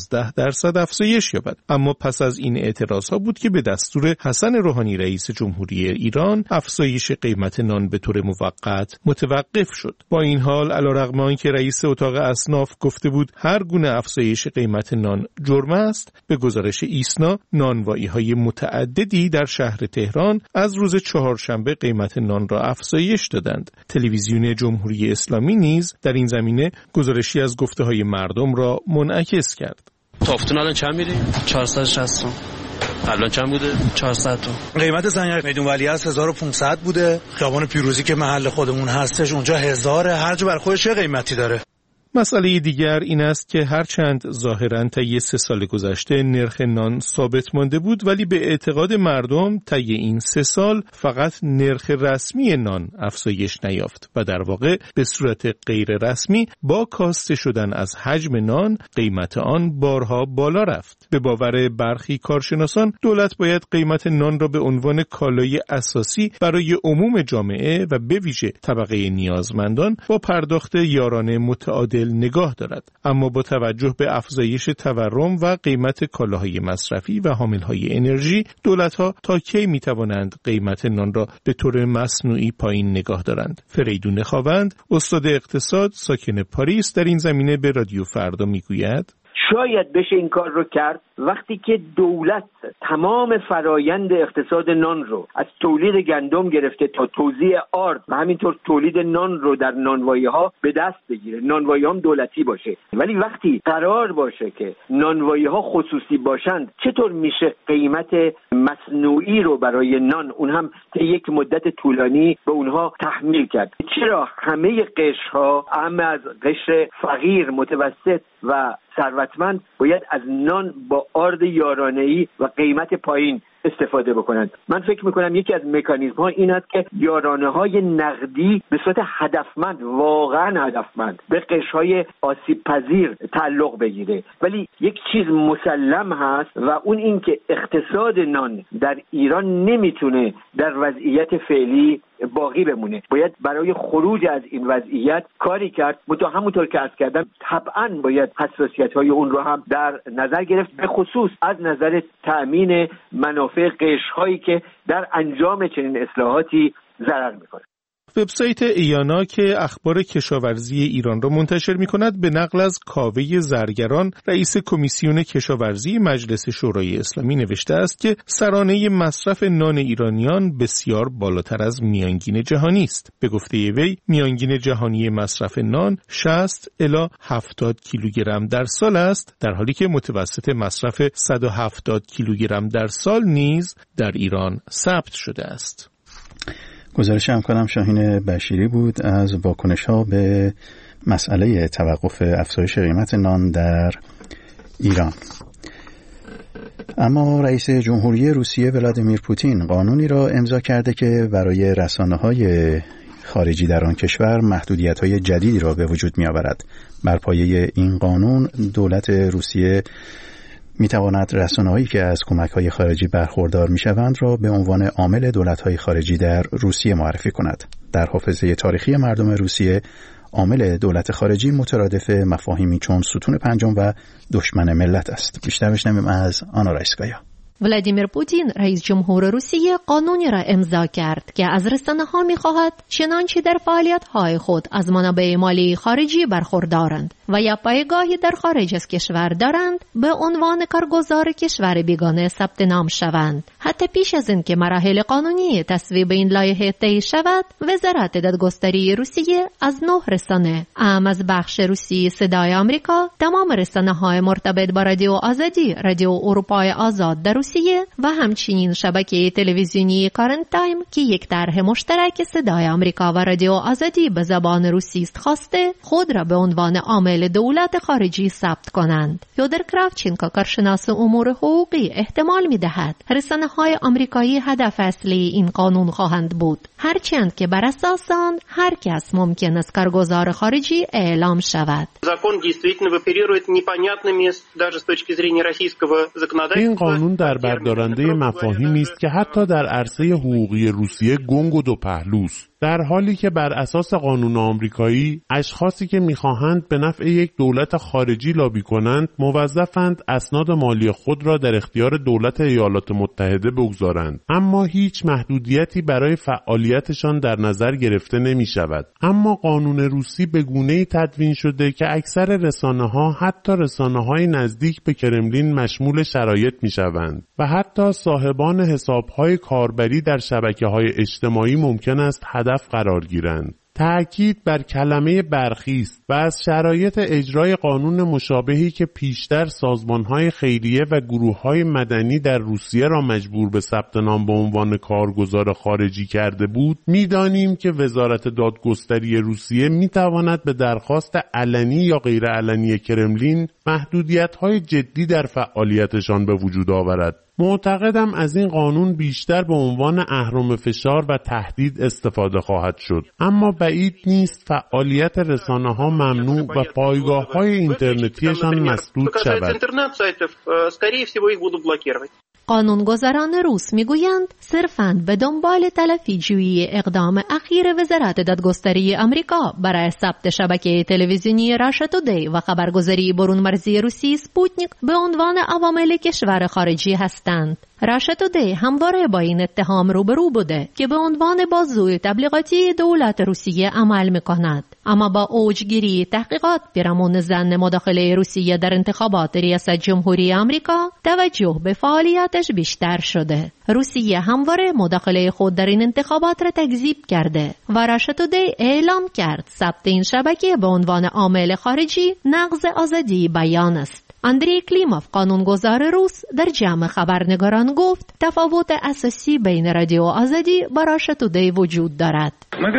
S19: 15% افزایش یابد. اما پس از این اعتراض ها بود که به دستور حسن روحانی رئیس جمهوری ایران افزایش قیمت نان به طور موقت متوقف شد. با این حال علیرغم آنکه رئیس اتاق اصناف گفته بود هر گونه افزایش قیمت نان جرم است، به گزارش ایسنا نانوایی های متعددی در شهر تهران از روز چهارشنبه قیمت نان را افزایش دادند. تلویزیون جمهوری اسلامی نیز در این زمینه گزارشی از گفته‌های مردم را منعکس کرد.
S21: تافتون الان چند میره؟ 460. الان چند بوده؟ 400 تومن.
S22: قیمت سنگ میدون ولیعصر 1500 بوده. خیابان پیروزی که محل خودمون هستش اونجا 1000. هر جا بر خودش چه قیمتی داره.
S19: مسئله دیگر این است که هرچند ظاهراً طی 3 سال گذشته نرخ نان ثابت مانده بود، ولی به اعتقاد مردم طی این 3 سال فقط نرخ رسمی نان افزایش نیافت و در واقع به صورت غیر رسمی با کاسته شدن از حجم نان قیمت آن بارها بالا رفت. به باور برخی کارشناسان دولت باید قیمت نان را به عنوان کالای اساسی برای عموم جامعه و به ویژه طبقه نیازمندان با پرداخت یارانه متعادل نگاه دارد. اما با توجه به افزایش تورم و قیمت کالاهای مصرفی و حاملهای انرژی، دولت‌ها تا کی می‌توانند قیمت نان را به طور مصنوعی پایین نگاه دارند؟ فریدون خاوند، استاد اقتصاد ساکن پاریس، در این زمینه به رادیو فردا میگوید:
S23: شاید بشه این کار رو کرد وقتی که دولت تمام فرایند اقتصاد نان رو از تولید گندم گرفته تا توزیع آرد و همینطور تولید نان رو در نانوایی ها به دست بگیره. نانوایی هم دولتی باشه، ولی وقتی قرار باشه که نانوایی ها خصوصی باشند، چطور میشه قیمت مصنوعی رو برای نان، اون هم طی یک مدت طولانی، به اونها تحمیل کرد؟ چرا همه قشرها، همه از قشر فقیر، متوسط و ثروتمند باید از نان با آرد یارانه‌ای و قیمت پایین استفاده بکنند؟ من فکر میکنم یکی از مکانیزم ها این است که یارانه های نقدی به صورت هدفمند، واقعا هدفمند، به قشرهای آسیب پذیر تعلق بگیره. ولی یک چیز مسلم هست و اون این که اقتصاد نان در ایران نمیتونه در وضعیت فعلی باقی بمونه. باید برای خروج از این وضعیت کاری کرد. همونطور که عرض کردم طبعا باید حساسیت‌های اون رو هم در نظر گرفت، به خصوص از نظر تأمین منافع قشرهایی که در انجام چنین اصلاحاتی ضرر می‌کنه.
S19: وبسایت ایانا که اخبار کشاورزی ایران را منتشر می‌کند به نقل از کاوه زرگران رئیس کمیسیون کشاورزی مجلس شورای اسلامی نوشته است که سرانه مصرف نان ایرانیان بسیار بالاتر از میانگین جهانی است. به گفته وی میانگین جهانی مصرف نان 60 الی 70 کیلوگرم در سال است، در حالی که متوسط مصرف 170 کیلوگرم در سال نیز در ایران ثبت شده است.
S1: گزارش همکارم شاهین بشیری بود از واکنش‌ها به مسئله توقف افزایش قیمت نان در ایران. اما رئیس جمهوری روسیه ولادیمیر پوتین قانونی را امضا کرده که برای رسانه‌های خارجی در آن کشور محدودیت‌های جدیدی را به وجود می‌آورد. بر پایه این قانون دولت روسیه می‌تواند رسانه‌هایی که از کمک‌های خارجی برخوردار می‌شوند را به عنوان عامل دولت‌های خارجی در روسیه معرفی کند. در حافظه تاریخی مردم روسیه عامل دولت خارجی مترادف مفاهیمی چون ستون پنجم و دشمن ملت است. بیشتر بشنویم از آنا رایسکایا.
S2: ولادیمیر پوتین رئیس جمهور روسیه قانونی را امضا کرد که از رسانه‌ها می‌خواهد چنانچه در فعالیت‌های خود از منابع مالی خارجی برخوردارند و یا پایگاهی در خارج از کشور دارند به عنوان کارگزار کشور بیگانه ثبت نام شوند. حتی پیش از اینکه مراحل قانونی تصویب این لایحه طی شود، وزارت دادگستری روسیه از 9 رسانه اهم از بخش روسی صدای آمریکا، تمام رسانه‌های مرتبط با رادیو آزادی، رادیو اروپای آزاد در روسیه و همچنین شبکه تلویزیونی کارنت تایم که یک طرح مشترک صدای آمریکا و رادیو آزادی به زبان روسی است خواسته خود را به عنوان عامل دولت خارجی ثبت کنند. فیودور کراوچنکو کارشناس امور حقوقی احتمال می‌دهد رسانه‌های آمریکایی هدف اصلی این قانون خواهند بود، هرچند که بر اساس آن هر کس ممکن است کارگزار خارجی اعلام شود.
S3: این قانون در بردارنده مفاهیمی است که حتی در عرصه حقوقی روسیه گنگ و دو پهلوست. در حالی که بر اساس قانون آمریکایی اشخاصی که می‌خواهند به نفع یک دولت خارجی لابی کنند موظفند اسناد مالی خود را در اختیار دولت ایالات متحده بگذارند، اما هیچ محدودیتی برای فعالیتشان در نظر گرفته نمی‌شود. اما قانون روسی به گونه‌ای تدوین شده که اکثر رسانه‌ها، حتی رسانه‌های نزدیک به کرملین، مشمول شرایط می‌شوند و حتی صاحبان حساب‌های کاربری در شبکه‌های اجتماعی ممکن است هدف قرار گیرند. تأکید بر کلمه برخی است و از شرایط اجرای قانون مشابهی که پیشتر سازمان‌های خیریه و گروه‌های مدنی در روسیه را مجبور به ثبت نام به عنوان کارگزار خارجی کرده بود، می‌دانیم که وزارت دادگستری روسیه می‌تواند به درخواست علنی یا غیر علنی کرملین محدودیت‌های جدی در فعالیتشان به وجود آورد. معتقدم از این قانون بیشتر به عنوان اهرم فشار و تهدید استفاده خواهد شد، اما بعید نیست فعالیت رسانه‌ها ممنوع و پایگاه‌های اینترنتیشان مسدود شود.
S2: قانونگذاران روس میگویند صرفاً به دنبال تلافی جویی اقدام اخیر وزارت دادگستری آمریکا برای ثبت شبکه تلویزیونی راشا تودی و خبرگزاری برون مرزی روسی سپوتنیک به عنوان عوامل کشور خارجی هستند. راشا تودی همواره با این اتهام روبرو بوده که به عنوان بازوی تبلیغاتی دولت روسیه عمل میکند، اما با اوجگیری تحقیقات پیرامون ظن مداخله روسیه در انتخابات ریاست جمهوری آمریکا توجه به فعالیتش بیشتر شده. روسیه همواره مداخله خود در این انتخابات را تکذیب کرده و راشا تودی اعلام کرد ثبت این شبکه به عنوان عامل خارجی نقض آزادی بیان است. اندری کلیموف قانونگذار روس در جمع خبرنگاران گفت تفاوت اساسی بین رادیو آزادی و راشا تودی وجود دارد.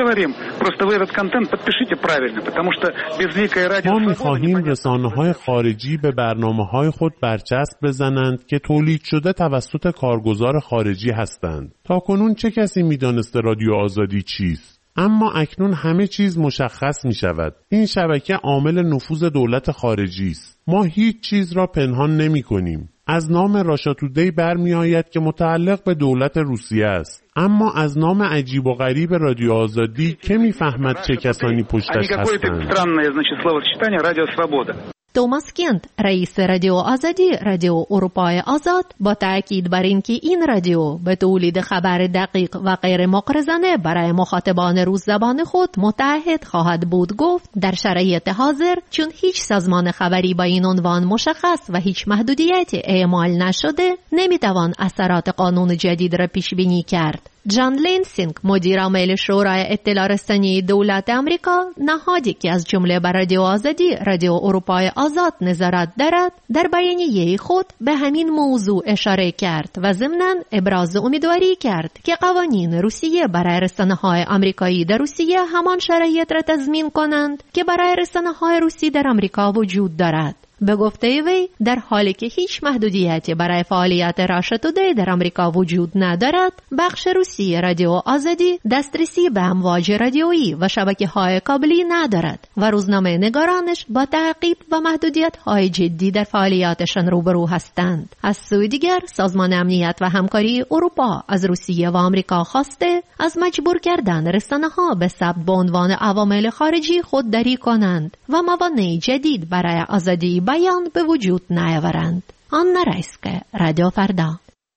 S3: ما می‌خواهیم رسانه‌های خارجی به برنامه‌های خود برچسب بزنند که تولید شده توسط کارگزار خارجی هستند. تاکنون چه کسی می‌دانسته رادیو آزادی چیست؟ اما اکنون همه چیز مشخص می شود. این شبکه عامل نفوذ دولت خارجی است. ما هیچ چیز را پنهان نمی کنیم. از نام راشا تودی برمی آید که متعلق به دولت روسیه است. اما از نام عجیب و غریب رادیو آزادی که می فهمد چه کسانی پشتش هستند؟
S2: توماس کینت رئیس رادیو آزادی رادیو اروپای آزاد با تأکید بر اینکه این رادیو به تولید خبر دقیق و غیر مغرضانه برای مخاطبان روز زبان خود متعهد خواهد بود گفت در شرایط حاضر چون هیچ سازمان خبری با این عنوان مشخص و هیچ محدودیتی اعمال نشده نمیتوان اثرات قانون جدید را پیش بینی کرد. جان لینسینگ مدیر عامل شورای اطلاع رسانی دولت آمریکا نهادی که از جمله بر رادیو آزادی رادیو اروپای آزاد نظارت دارد در بیانیه خود به همین موضوع اشاره کرد و ضمناً ابراز امیدواری کرد که قوانین روسیه برای رسانه‌های آمریکایی در روسیه همان شرایط را تضمین کنند که برای رسانه‌های روسی در آمریکا وجود دارد. به گفته وی در حالی که هیچ محدودیتی برای فعالیت راشا تودی در آمریکا وجود ندارد، بخش روسی رادیو آزادی دسترسی به امواج رادیویی و شبکه‌های کابلی ندارد و روزنامه نگارانش با تعقیب و محدودیت‌های جدی در فعالیتشان روبرو هستند. از سوی دیگر سازمان امنیت و همکاری اروپا از روسیه و آمریکا خواسته از مجبور کردن رسانه‌ها به ثبت به عنوان عوامل خارجی خودداری کنند و موانع جدید برای آزادی بیان به وجود نیاورند. آنا رایسکه، رادیو فردا.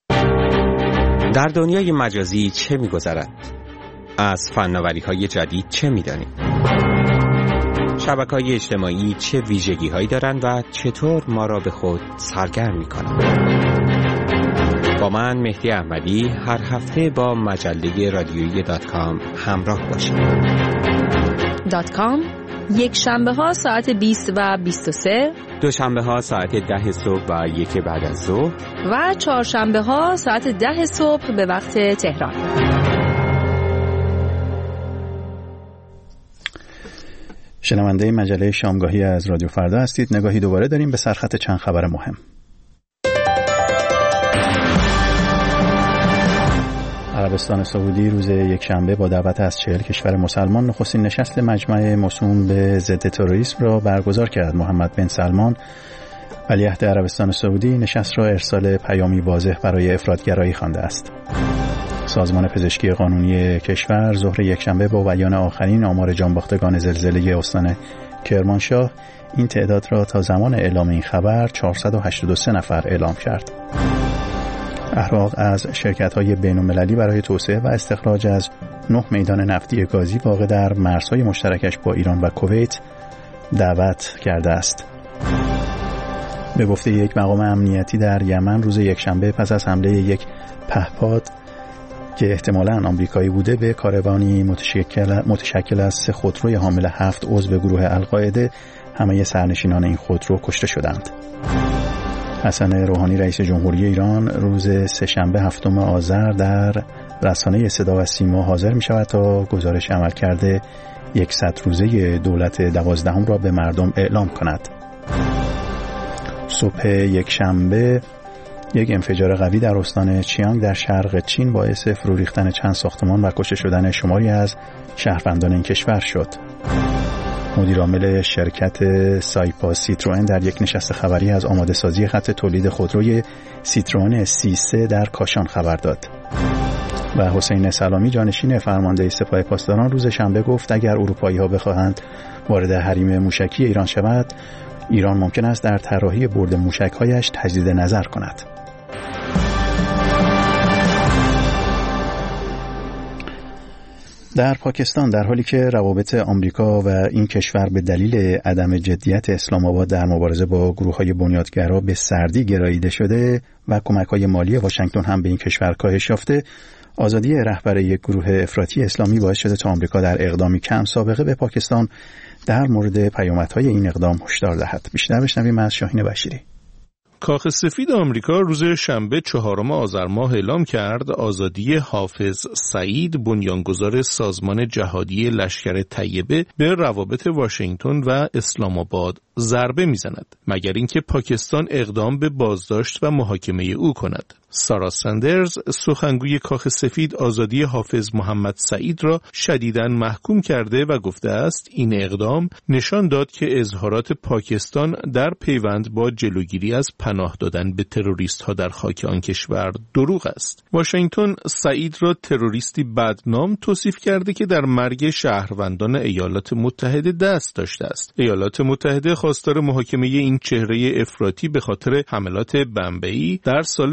S5: در دنیای مجازی چه می‌گذرد؟ از فناوری‌های جدید چه می‌دانیم؟ شبکه‌های اجتماعی چه ویژگی‌هایی دارند و چطور ما را به خود سرگرم می‌کنند؟ با من مهدی احمدی هر هفته با مجله رادیویی .com همراه باشید.
S7: .com یک شنبه ها ساعت 20 و 23،
S5: دوشنبه ها ساعت 10 صبح و 1 بعد از ظهر
S7: و چهارشنبه ها ساعت 10 صبح به وقت تهران.
S1: شنونده مجله شامگاهی از رادیو فردا هستید. نگاهی دوباره داریم به سرخط چند خبر مهم. عربستان سعودی روز یکشنبه با دعوت از 40 کشور مسلمان نخستین نشست مجمع موسوم به ضد تروریسم را برگزار کرد. محمد بن سلمان ولیعهد عربستان سعودی نشست را ارسال پیامی واضح برای افراطگرایی خوانده است. سازمان پزشکی قانونی کشور ظهر یکشنبه با بیان آخرین آمار جانباختگان زلزله استان کرمانشاه این تعداد را تا زمان اعلام این خبر 483 نفر اعلام کرد. احراق از شرکت‌های بین‌المللی برای توسعه و استخراج از 9 میدان نفتی گازی واقع در مرزهای مشترکش با ایران و کویت دعوت کرده است. به گفته یک مقام امنیتی در یمن روز یکشنبه پس از حمله یک پهپاد که احتمالاً آمریکایی بوده به کاروانی متشکل از 3 خودروی حامل 7 عضو گروه القاعده همه سرنشینان این خودرو کشته شدند. حسن روحانی رئیس جمهوری ایران روز سه‌شنبه 7 آذر در رسانه صدا و سیما حاضر می شود تا گزارش عملکرد 100 روزه دولت 12 را به مردم اعلام کند. صبح یکشنبه یک انفجار قوی در استان چیانگ در شرق چین باعث فرو ریختن چند ساختمان و کشته شدن شماری از شهروندان این کشور شد. مدیر عامل شرکت سایپا سیتروئن در یک نشست خبری از آماده سازی خط تولید خودروی سیتروئن C3 در کاشان خبر داد. و حسین سلامی جانشین فرمانده سپاه پاسداران روز شنبه گفت اگر اروپایی‌ها بخواهند وارد حریم موشکی ایران شود، ایران ممکن است در طراحی برد موشک‌هایش تجدید نظر کند. در پاکستان در حالی که روابط آمریکا و این کشور به دلیل عدم جدیت اسلام آباد در مبارزه با گروه‌های بنیادگرا به سردی گراییده شده و کمک‌های مالی واشنگتن هم به این کشور کاهش یافته، آزادی رهبر یک گروه افراطی اسلامی باعث شده تا آمریکا در اقدامی کم سابقه به پاکستان در مورد پیامدهای این اقدام هشدار دهد. بیشتر بشنویم از شاهین بشیری.
S19: کاخ سفید آمریکا روز شنبه 4 آذر ماه اعلام کرد آزادی حافظ سعید، بنیانگذار سازمان جهادی لشکر طیبه، به روابط واشنگتن و اسلام آباد ضربه میزند، مگر اینکه پاکستان اقدام به بازداشت و محاکمه او کند. سارا سندرز، سخنگوی کاخ سفید، آزادی حافظ محمد سعید را شدیداً محکوم کرده و گفته است این اقدام نشان داد که اظهارات پاکستان در پیوند با جلوگیری از پناه دادن به تروریست‌ها در خاک آن کشور دروغ است. واشنگتن سعید را تروریستی بدنام توصیف کرده که در مرگ شهروندان ایالات متحده دست داشته است. ایالات متحده خواستار محاکمه این چهره افراطی به خاطر حملات بمبئی در سال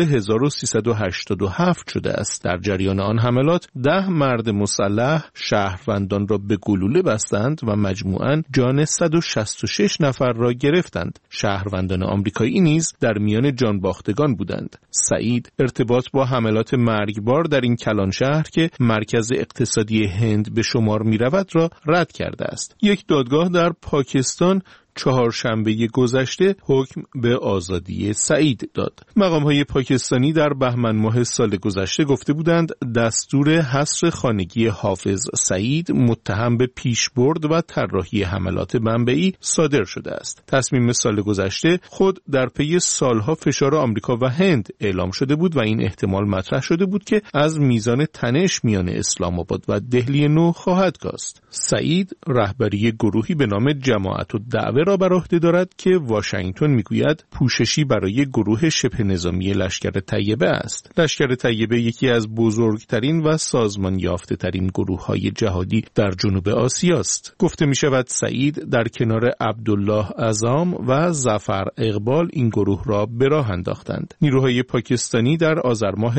S19: 1387 شده است. در جریان آن حملات 10 مرد مسلح شهروندان را به گلوله بستند و مجموعاً جان 166 نفر را گرفتند. شهروندان آمریکایی نیز در میان جان باختگان بودند. سعید ارتباط با حملات مرگبار در این کلان شهر که مرکز اقتصادی هند به شمار می رود را رد کرده است. یک دادگاه در پاکستان چهارشنبه گذشته حکم به آزادی سعید داد. مقام‌های پاکستانی در بهمن ماه سال گذشته گفته بودند دستور حصر خانگی حافظ سعید متهم به پیشبرد و طراحی حملات بمبئی صادر شده است. تصمیم سال گذشته خود در پی سالها فشار آمریکا و هند اعلام شده بود و این احتمال مطرح شده بود که از میزان تنش میان اسلام آباد و دهلی نو خواهد کاست. سعید رهبری گروهی به نام جماعت الدعوه را بر عهده دارد که واشنگتن میگوید پوششی برای گروه شبه نظامی لشکر طیبه است. لشکر طیبه یکی از بزرگترین و سازمان یافته ترین گروه‌های جهادی در جنوب آسیا است. گفته می شود سعید در کنار عبدالله اعظم و ظفر اقبال این گروه را به راه انداختند. نیروهای پاکستانی در آذر ماه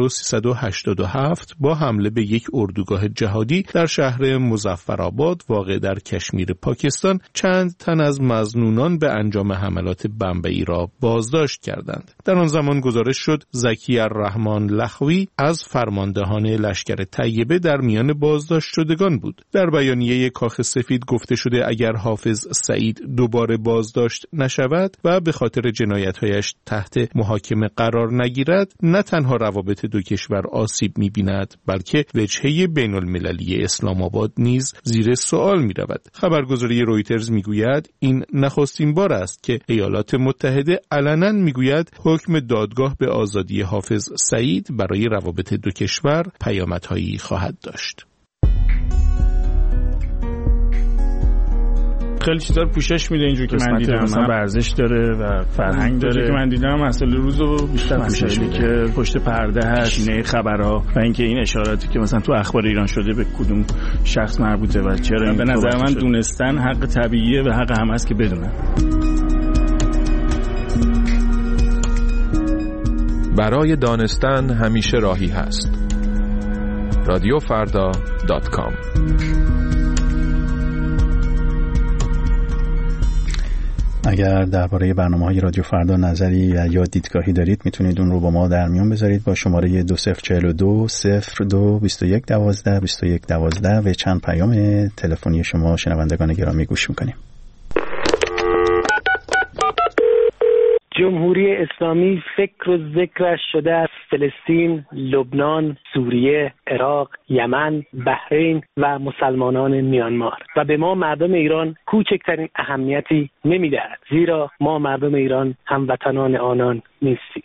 S19: 1387 با حمله به یک اردوگاه جهادی در شهر مظفرآباد واقع در کشمیر پاکستان چند تن از مظنونان به انجام حملات بمبئی را بازداشت کردند. در آن زمان گزارش شد زکی الرحمن لخوی از فرماندهان لشکر طیبه در میان بازداشت شدگان بود. در بیانیه کاخ سفید گفته شده اگر حافظ سعید دوباره بازداشت نشود و به خاطر جنایت‌هایش تحت محاکمه قرار نگیرد، نه تنها روابط دو کشور آسیب می‌بیند، بلکه وجهه بین‌المللی اسلام آباد نیز زیر سوال می‌رود. خبرگزاری رویترز می‌گوید این نخستین بار است که ایالات متحده علنا میگوید حکم دادگاه به آزادی حافظ سعید برای روابط دو کشور پیامدهایی خواهد داشت.
S8: خیلی چیزا رو پوشش میده اینجوری که من دیدم، مثلا ورزش داره و فرهنگ داره که من دیدم مسئله روزو بیشتر پوشش میده که پشت پرده هست، اینه خبرها و اینکه این اشاراتی که مثلا تو اخبار ایران شده به کدوم شخص مربوطه و چرا. به نظر من دونستن حق طبیعیه و حق همه است که بدونن.
S9: برای دانستن همیشه راهی هست. radiofarda.com.
S1: اگر درباره برنامه‌های رادیو فردا نظری یا دیدگاهی دارید میتونید اون رو با ما در میان بذارید با شماره 2042 02 21 12 21 12 و چند پیام تلفنی شما شنوندگان گرامی گوش میکنیم.
S10: جمهوری اسلامی فکر و ذکرش شده از فلسطین، لبنان، سوریه، عراق، یمن، بحرین و مسلمانان میانمار و به ما مردم ایران کوچکترین اهمیتی نمیدهد، زیرا ما مردم ایران هموطنان آنان نیستیم.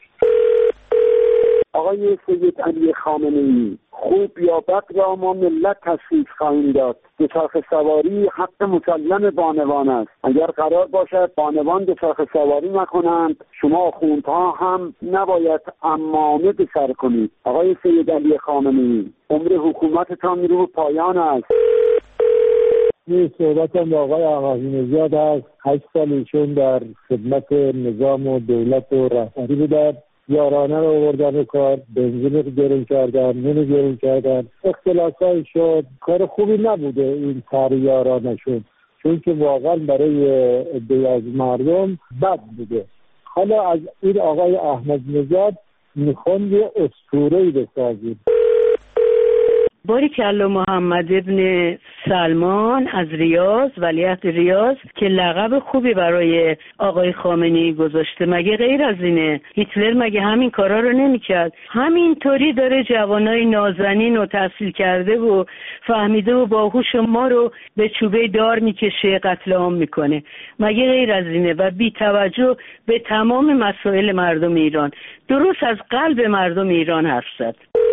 S24: آقای سید علی خامنه‌ای، خوب یا بد را ما ملت تشخیص خواهیم داد. دوچرخه سواری حق مسلم بانوان است. اگر قرار باشد بانوان دوچرخه سواری نکنند، شما خوندها هم نباید عمامه به سر کنید. آقای سید علی خامنه‌ای، عمر حکومتتان رو پایان است.
S25: این صحبتم با آقای آغازی نژاد است. 8 سال ایشون در خدمت نظام و دولت و رهبری بودند. یارانه رو آوردن و کار، بنزین رو گرون کردن، نون گرون کردن، اختلاسایی شد. کار خوبی نبوده این کار یارانه شد، چون که واقعا برای عده‌ای از مردم بد بوده. حالا از این آقای احمد نژاد میخوان یه اسطوره‌ای بسازیم.
S4: باریکلا محمد ابن سلمان از ریاض، ولیعهد ریاض، که لقب خوبی برای آقای خامنه‌ای گذاشته. مگه غیر از اینه؟ هیتلر مگه همین کارا رو نمی‌کرد؟ همینطوری داره جوانای نازنین و تحصیل کرده و فهمیده و باهوش ما رو به چوبه دار میکشه، قتل عام میکنه. مگه غیر از اینه؟ و بی توجه به تمام مسائل مردم ایران، درست از قلب مردم ایران حرف زد.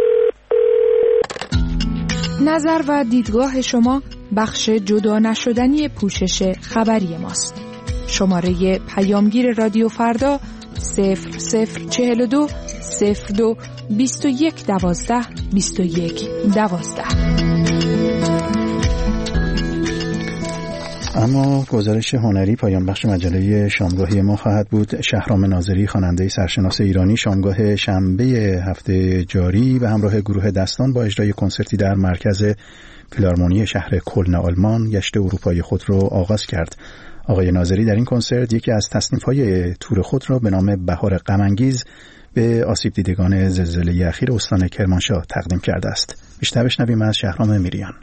S6: نظر و دیدگاه شما بخش جدا نشدنی پوشش خبری ماست. شماره پیامگیر رادیو فردا 0042 02 21 12 21 12.
S1: اما گزارش هنری پایان بخش مجله شامگاهی ما خواهد بود. شهرام ناظری، خواننده سرشناس ایرانی، شامگاه شنبه هفته جاری به همراه گروه دستان با اجرای کنسرتی در مرکز فیلارمونی شهر کلن آلمان گشت اروپای خود را آغاز کرد. آقای ناظری در این کنسرت یکی از تصنیف‌های تور خود را به نام بهار غم‌انگیز به آسیب دیدگان زلزله اخیر استان کرمانشاه تقدیم کرده است. بیشتر بشنویم از شهرام میریان.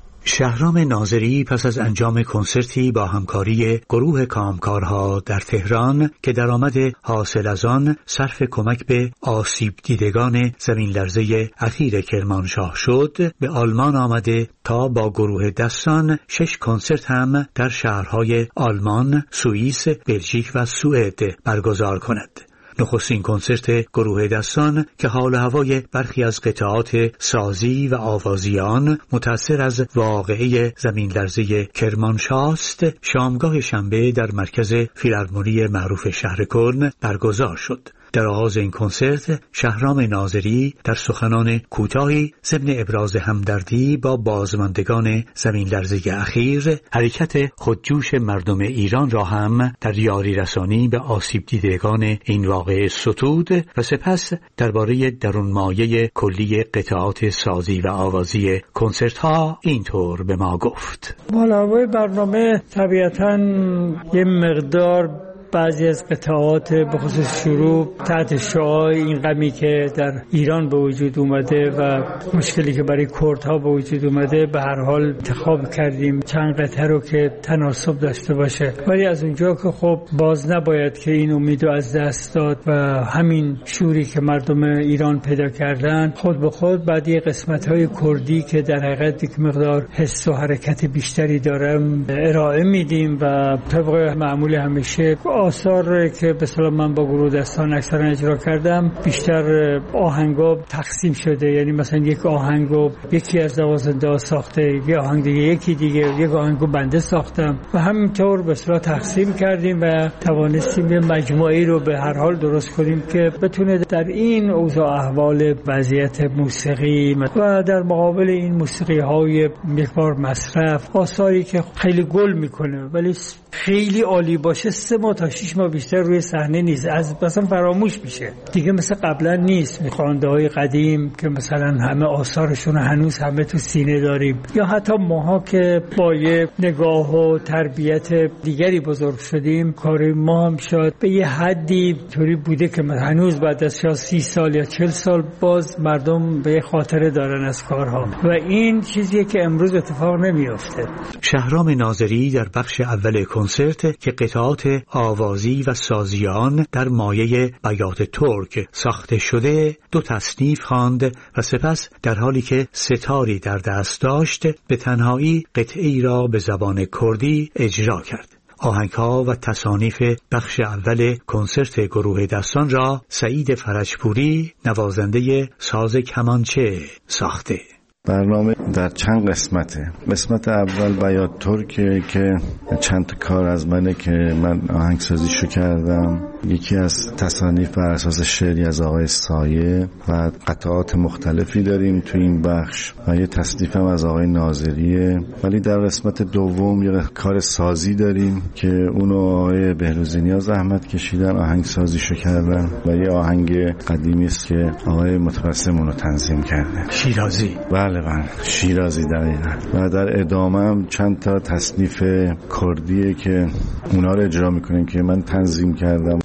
S11: شهرام ناظری پس از انجام کنسرتی با همکاری گروه کامکارها در تهران که درآمد حاصل از آن صرف کمک به آسیب دیدگان زمین لرزه اخیر کرمانشاه شد، به آلمان آمده تا با گروه دستان 6 کنسرت هم در شهرهای آلمان، سوئیس، بلژیک و سوئد برگزار کند. نخستین کنسرت گروه دستان که حال و هوای برخی از قطعات سازی و آوازی آن متأثر از واقعه زمین لرزه کرمانشاه است، شامگاه شنبه در مرکز فیلارمونی معروف شهر کلن برگزار شد. در آغاز این کنسرت شهرام ناظری در سخنان کوتاهی ضمن ابراز همدردی با بازماندگان زمین لرزه اخیر، حرکت خودجوش مردم ایران را هم در یاری رسانی به آسیب دیدگان این واقعه ستود و سپس درباره درونمایه کلی قطعات سازی و آوازی کنسرت ها اینطور به ما گفت.
S13: علاوه برنامه طبیعتاً یه مقدار بعضی از قطعات به خصوص شروع تحت شعاع این غمی که در ایران به وجود اومده و مشکلی که برای کردها به وجود اومده به هر حال انتخاب کردیم چند قطعه رو که تناسب داشته باشه، ولی از اونجا که خب باز نباید که این امیدو از دست داد و همین شوری که مردم ایران پیدا کردن خود به خود بعد یه قسمت‌های کردی که در حقیقت یک مقدار حس و حرکت بیشتری داره ارائه میدیم و طبق معمول همیشه آثار که به اصطلاح من با گروه دستان اکثرا اجرا کردم بیشتر آهنگا تقسیم شده، یعنی مثلا یک آهنگو یکی از نوازنده ساخته، یک آهنگ دیگه یکی دیگه، یک آهنگو بنده ساختم و همینطور به اصطلاح تقسیم کردیم و توانستیم یه مجموعه‌ای رو به هر حال درست کنیم که بتونه در این اوضاع احوال وضعیت موسیقی و در مقابل این موسیقی‌های یک بار مصرف آثاری که خیلی گل میکنه ولی خیلی عالی باشه 3 ماه تا 6 ماه بیشتر روی صحنه نیست، از مثلا فراموش میشه دیگه، مثل قبلا نیست. خواننده‌های قدیم که مثلا همه آثارشون هنوز همه تو سینه داریم، یا حتی ماها که با یه نگاه و تربیت دیگری بزرگ شدیم، کار ما هم شاید به یه حدی طوری بوده که هنوز بعد از 30 سال یا 40 سال باز مردم به خاطره دارن از کارها و این چیزیه که امروز اتفاق نمیافته.
S11: شهرام ناظری در بخش اول کنسرت که قطعات آوازی و سازی آن در مایه بیات ترک ساخته شده 2 تصنیف خواند و سپس در حالی که ستاری در دست داشت به تنهایی قطعه‌ای را به زبان کردی اجرا کرد. آهنگ‌ها و تصانیف بخش اول کنسرت گروه دستان را سعید فرجپوری نوازنده ساز کمانچه ساخته.
S15: برنامه در چند قسمته. قسمت اول بیات ترکه که چند تا کار از منه که من آهنگسازیشو کردم، یکی از تصانیف بر اساس شعری از آقای سایه و قطعات مختلفی داریم تو این بخش و یه تصنیف هم از آقای ناظریه. ولی در قسمت دوم یه کار سازی داریم که اونو آقای بهروزینیا زحمت کشیدن آهنگسازیشو کردن و یه آهنگ قدیمی است که آقای متبسم اونو تنظیم کرده،
S11: شیرازی.
S15: بله شیرازی دقیقا. و در ادامه هم چند تا تصنیف کردیه که اونا رو اجرا میکنیم که من تنظیم کردم.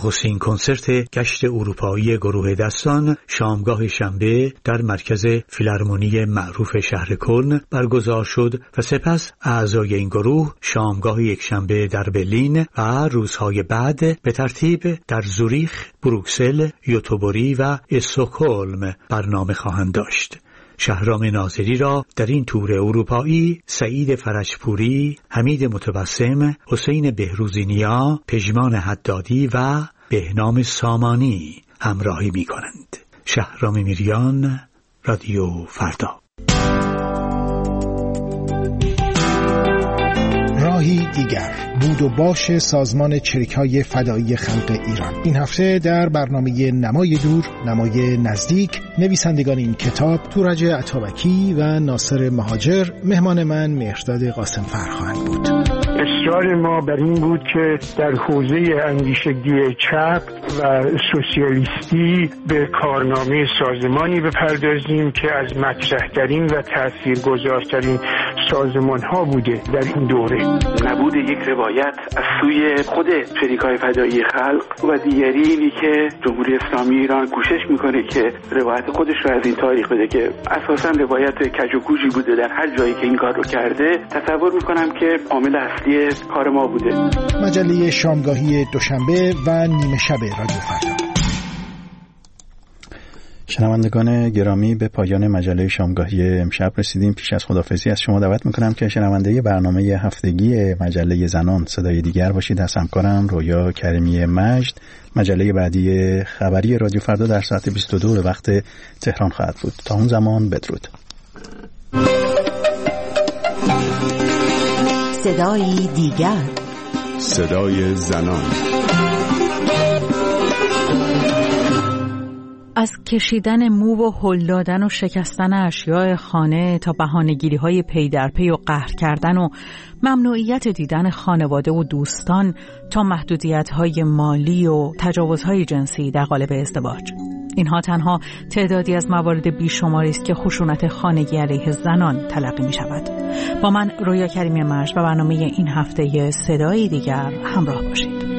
S11: نخستین کنسرت گشت اروپایی گروه دستان شامگاه شنبه در مرکز فیلارمونی معروف شهر کلن برگزار شد و سپس اعضای این گروه شامگاه یکشنبه در برلین و روزهای بعد به ترتیب در زوریخ، بروکسل، یوتوبوری و استکهلم برنامه خواهند داشت. شهرام ناظری را در این تور اروپایی سعید فرجپوری، حمید متبسم، حسین بهروزی نیا، پژمان حدادی و بهنام سامانی همراهی می کنند. شهرام میریان، رادیو فردا.
S12: راهی دیگر، بود و باش سازمان چریک‌های فدایی خلق ایران. این هفته در برنامه نمای دور، نمای نزدیک، نویسندگان این کتاب تورج عطابکی و ناصر مهاجر مهمان من مهرداد قاسم فر خواهند بود.
S14: اصرار ما بر این بود که در حوزه اندیشگی چپ و سوسیالیستی به کارنامه سازمانی بپردازیم که از مطرح‌ترین و تاثیرگذارترین سازمان‌ها بوده در این دوره.
S16: نبود یک روایت از سوی خود شریکای فدایی خلق و دیگری اینی که جمهوری اسلامی ایران کوشش میکنه که روایت خودش رو از این تاریخ بده که اساساً روایت کج و کوچی بوده در هر جایی که این کار رو کرده. تصور میکنم که عامل اصلی کار ما بوده.
S12: مجله شامگاهی دوشنبه و نیمه شب رادیو فردا.
S1: شنوندگان گرامی، به پایان مجله شامگاهی امشب رسیدیم. پیش از خداحافظی از شما دعوت میکنم که شنونده برنامه هفتگی مجله زنان صدای دیگر باشید. از همکارم رویا کریمی مجد. مجله بعدی خبری رادیو فردا در ساعت 22 به وقت تهران خواهد بود. تا اون زمان بدرود.
S2: صدای دیگر،
S17: صدای زنان.
S18: از کشیدن مو و هل دادن و شکستن اشیاء خانه تا بهانه‌گیری‌های پی در پی و قهر کردن و ممنوعیت دیدن خانواده و دوستان تا محدودیت‌های مالی و تجاوزهای جنسی در قالب ازدواج. اینها تنها تعدادی از موارد بیشماری است که خشونت خانگی علیه زنان تلقی می‌شود. با من رویا کریمی مجد و برنامه این هفته صدای دیگر همراه باشید.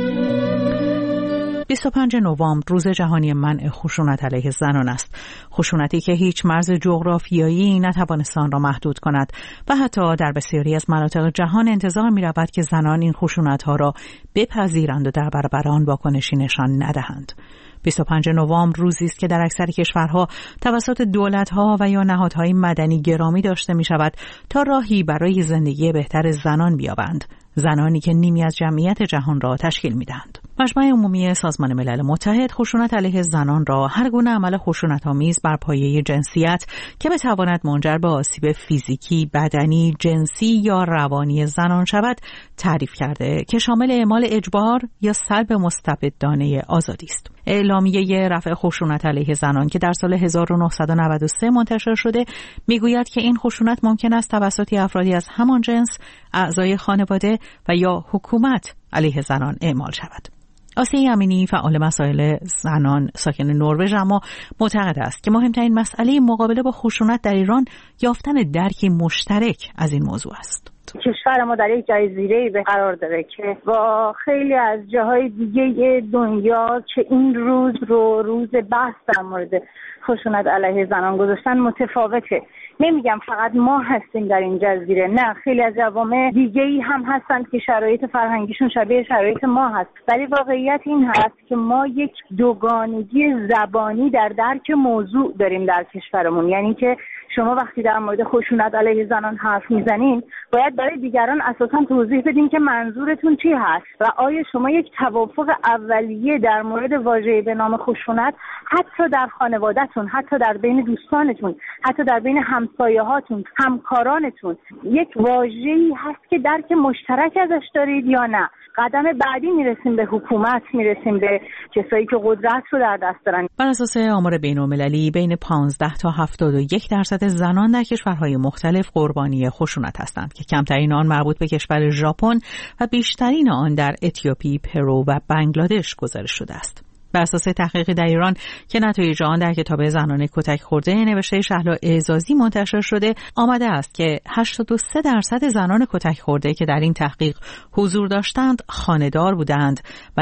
S18: 25 نوامبر روز جهانی منع خشونت علیه زنان است. خشونتی که هیچ مرز جغرافیایی نتوانست آن را محدود کند و حتی در بسیاری از مناطق جهان انتظار می رود که زنان این خشونت‌ها را بپذیرند و در برابر آن واکنشی نشان ندهند. 25 نوامبر روزی است که در اکثر کشورها توسط دولت‌ها و یا نهادهای مدنی گرامی داشته می شود تا راهی برای زندگی بهتر زنان بیابند. زنانی که نیمی از جمعیت جهان را تشکیل می‌دهند. مجمع عمومی سازمان ملل متحد خشونت علیه زنان را هر گونه عمل خشونت‌آمیز بر پایه جنسیت که بتواند منجر به آسیب فیزیکی، بدنی، جنسی یا روانی زنان شود تعریف کرده که شامل اعمال اجبار یا سلب مستبدانه آزادی است. اعلامیه رفع خشونت علیه زنان که در سال 1993 منتشر شده میگوید که این خشونت ممکن است توسط افرادی از همان جنس، اعضای خانواده و یا حکومت علیه زنان اعمال شود. آسیه امینی فعال مسائل زنان ساکن نروژ اما معتقد است که مهمترین مسئله مقابله با خشونت در ایران یافتن درکی مشترک از این موضوع است.
S26: کشور ما در یک جزیره‌ای به قرار داره که با خیلی از جاهای دیگه دنیا که این روز رو روز بحث در مورد خشونت علیه زنان گذاشتن متفاوته. نمیگم فقط ما هستیم در این جزیره، نه، خیلی از جوامع دیگه‌ای هم هستند که شرایط فرهنگیشون شبیه شرایط ما هست، ولی واقعیت این هست که ما یک دوگانگی زبانی در درک موضوع داریم در کشورمون. یعنی که شما وقتی در مورد خشونت علیه زنان حرف میزنین باید برای دیگران اساساً توضیح بدین که منظورتون چی هست و آیا شما یک توافق اولیه در مورد واژه‌ای به نام خشونت حتی در خانواده‌تون، حتی در بین دوستانتون، حتی در بین همسایه‌هاتون، همکارانتون یک واژه‌ای هست که درک مشترک ازش دارید یا نه؟ قدم بعدی میرسیم به حکومت، میرسیم به کسایی که قدرت رو در دست دارن.
S18: بر اساس آمار بین‌المللی بین 15 تا 71% زنان در کشورهای مختلف قربانی خشونت هستند که کمترین آن مربوط به کشور ژاپن و بیشترین آن در اتیوپی، پرو و بنگلادش گزارش شده است. بر اساس تحقیقی در ایران که نتایج آن در کتاب زنان کتک خورده نوشته شهلا اعزازی منتشر شده آمده است که 83% زنان کتک خورده که در این تحقیق حضور داشتند خانه‌دار بودند و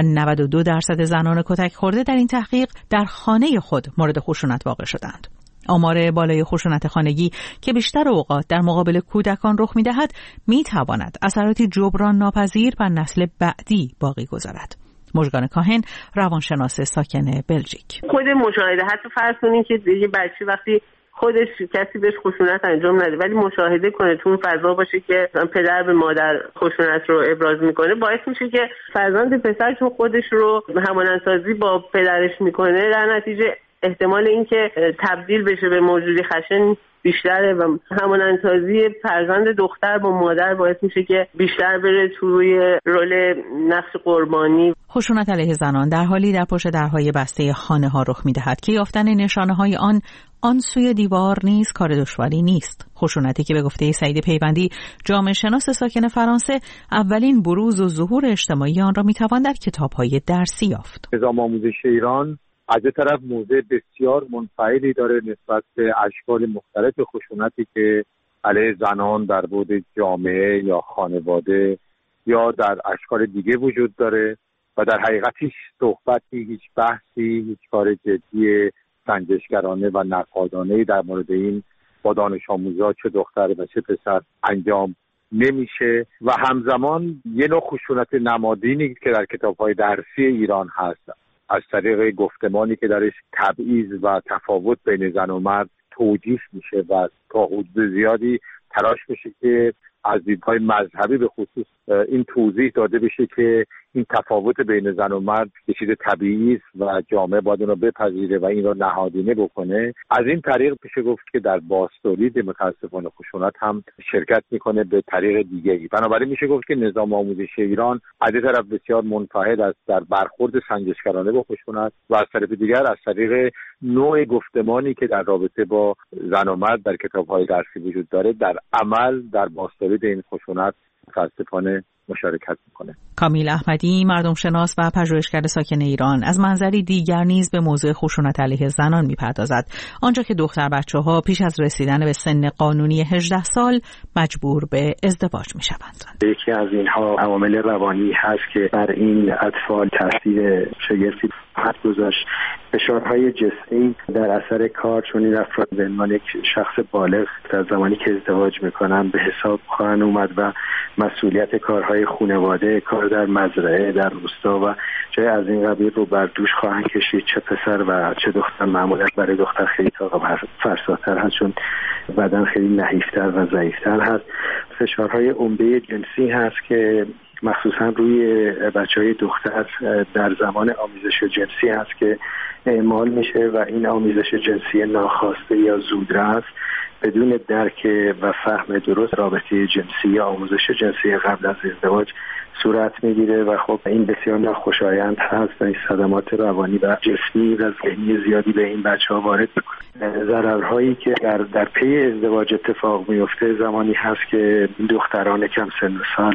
S18: 92% زنان کتک خورده در این تحقیق در خانه خود مورد خشونت واقع شدند. آمار بالای خشونت خانگی که بیشتر اوقات در مقابل کودکان رخ می‌دهد می‌تواند اثراتی جبران ناپذیر بر نسل بعدی باقی گذارد. مژگان کاهن روانشناس ساکن بلژیک.
S3: خود مشاهده، حتی فرض کنید که یه بچه وقتی خودش کسی بهش خشونت انجام نده ولی مشاهده کنه تو اون فضا باشه که پدر به مادر خشونت رو ابراز میکنه، باعث میشه که فرزند پسر چون خودش رو همانندسازی با پدرش میکنه، در نتیجه احتمال اینکه تبدیل بشه به موجودی خشن بیشتره و همانندسازی فرزند دختر با مادر باعث میشه که بیشتر بره تو روی رول نقش قربانی.
S18: خشونت علیه زنان در حالی در پشت درهای بسته خانه‌ها رخ می‌دهد که یافتن نشانه‌های آن سوی دیوار نیز کار دشواری نیست. خشونتی که به گفته سعید پیوندی جامعه شناس ساکن فرانسه اولین بروز و ظهور اجتماعی آن را می‌توان در کتاب‌های درسی یافت.
S25: نظام آموزش ایران از یک طرف موضع بسیار منفعلی داره نسبت به اشکال مختلف خشونتی که علیه زنان در بعد جامعه یا خانواده یا در اشکال دیگه وجود داره و در حقیقت هیچ صحبتی، هیچ بحثی، هیچ کار جدی سنجشگرانه و نقادانه‌ای در مورد این با دانش آموزا چه دختر و چه پسر انجام نمیشه و همزمان یه نوع خشونت نمادینی که در کتاب‌های درسی ایران هست از طریق گفتمانی که درش تبعیض و تفاوت بین زن و مرد توجیه میشه و تا حدود زیادی تلاش میشه که از دیدهای مذهبی به خصوص این توضیح داده بشه که این تفاوت بین زن و مرد یه چیز طبیعی است و جامعه باید اون رو بپذیره و این رو نهادینه بکنه. از این طریق میشه گفت که در بازتولید متاسفانه خشونت هم شرکت میکنه به طریق دیگه‌ای. بنابراین میشه گفت که نظام آموزش ایران از یک طرف بسیار منفعل است در برخورد سنجشگرانه با خشونت و از طرف دیگر از طریق نوع گفتمانی که در رابطه با زن و مرد در کتاب‌های درسی وجود داره در عمل در بازتولید این خشونت متاسفانه مشارکت میکنه.
S18: کامیل احمدی مردم شناس و پژوهشگر ساکن ایران از منظری دیگر نیز به موضوع خشونت علیه زنان میپردازد، آنجا که دختر بچه‌ها پیش از رسیدن به سن قانونی 18 سال مجبور به ازدواج میشوند.
S5: یکی از اینها عوامل روانی هست که بر این اطفال تاثیر شگفتی گذاشت. فشارهای جسمی در اثر کار، چون این افراد به عنوان یک شخص بالغ در زمانی که ازدواج میکنن به حساب خواهند اومد و مسئولیت کارهای خانواده، کار در مزرعه، در روستا و جای از این قبیل رو بر دوش خواهند کشید، چه پسر و چه دختر. معمولا برای دختر خیلی طاقت فرساتر هست چون بدن خیلی نحیفتر و ضعیفتر هست. فشارهای عمده جنسی هست که مخصوصا روی بچهای دختر در زمان آمیزش جنسی هست که اعمال میشه و این آمیزش جنسی ناخواسته یا زودرس بدون درک و فهم درست رابطه جنسی یا آموزش جنسی قبل از ازدواج صورت میگیره و خب این بسیار ناخوشایند هست و این صدمات روانی و جسمی و ذهنی زیادی به این بچه‌ها وارد میکنه. ضررهایی که در پی ازدواج اتفاق میفته زمانی هست که دختران کم سن و سال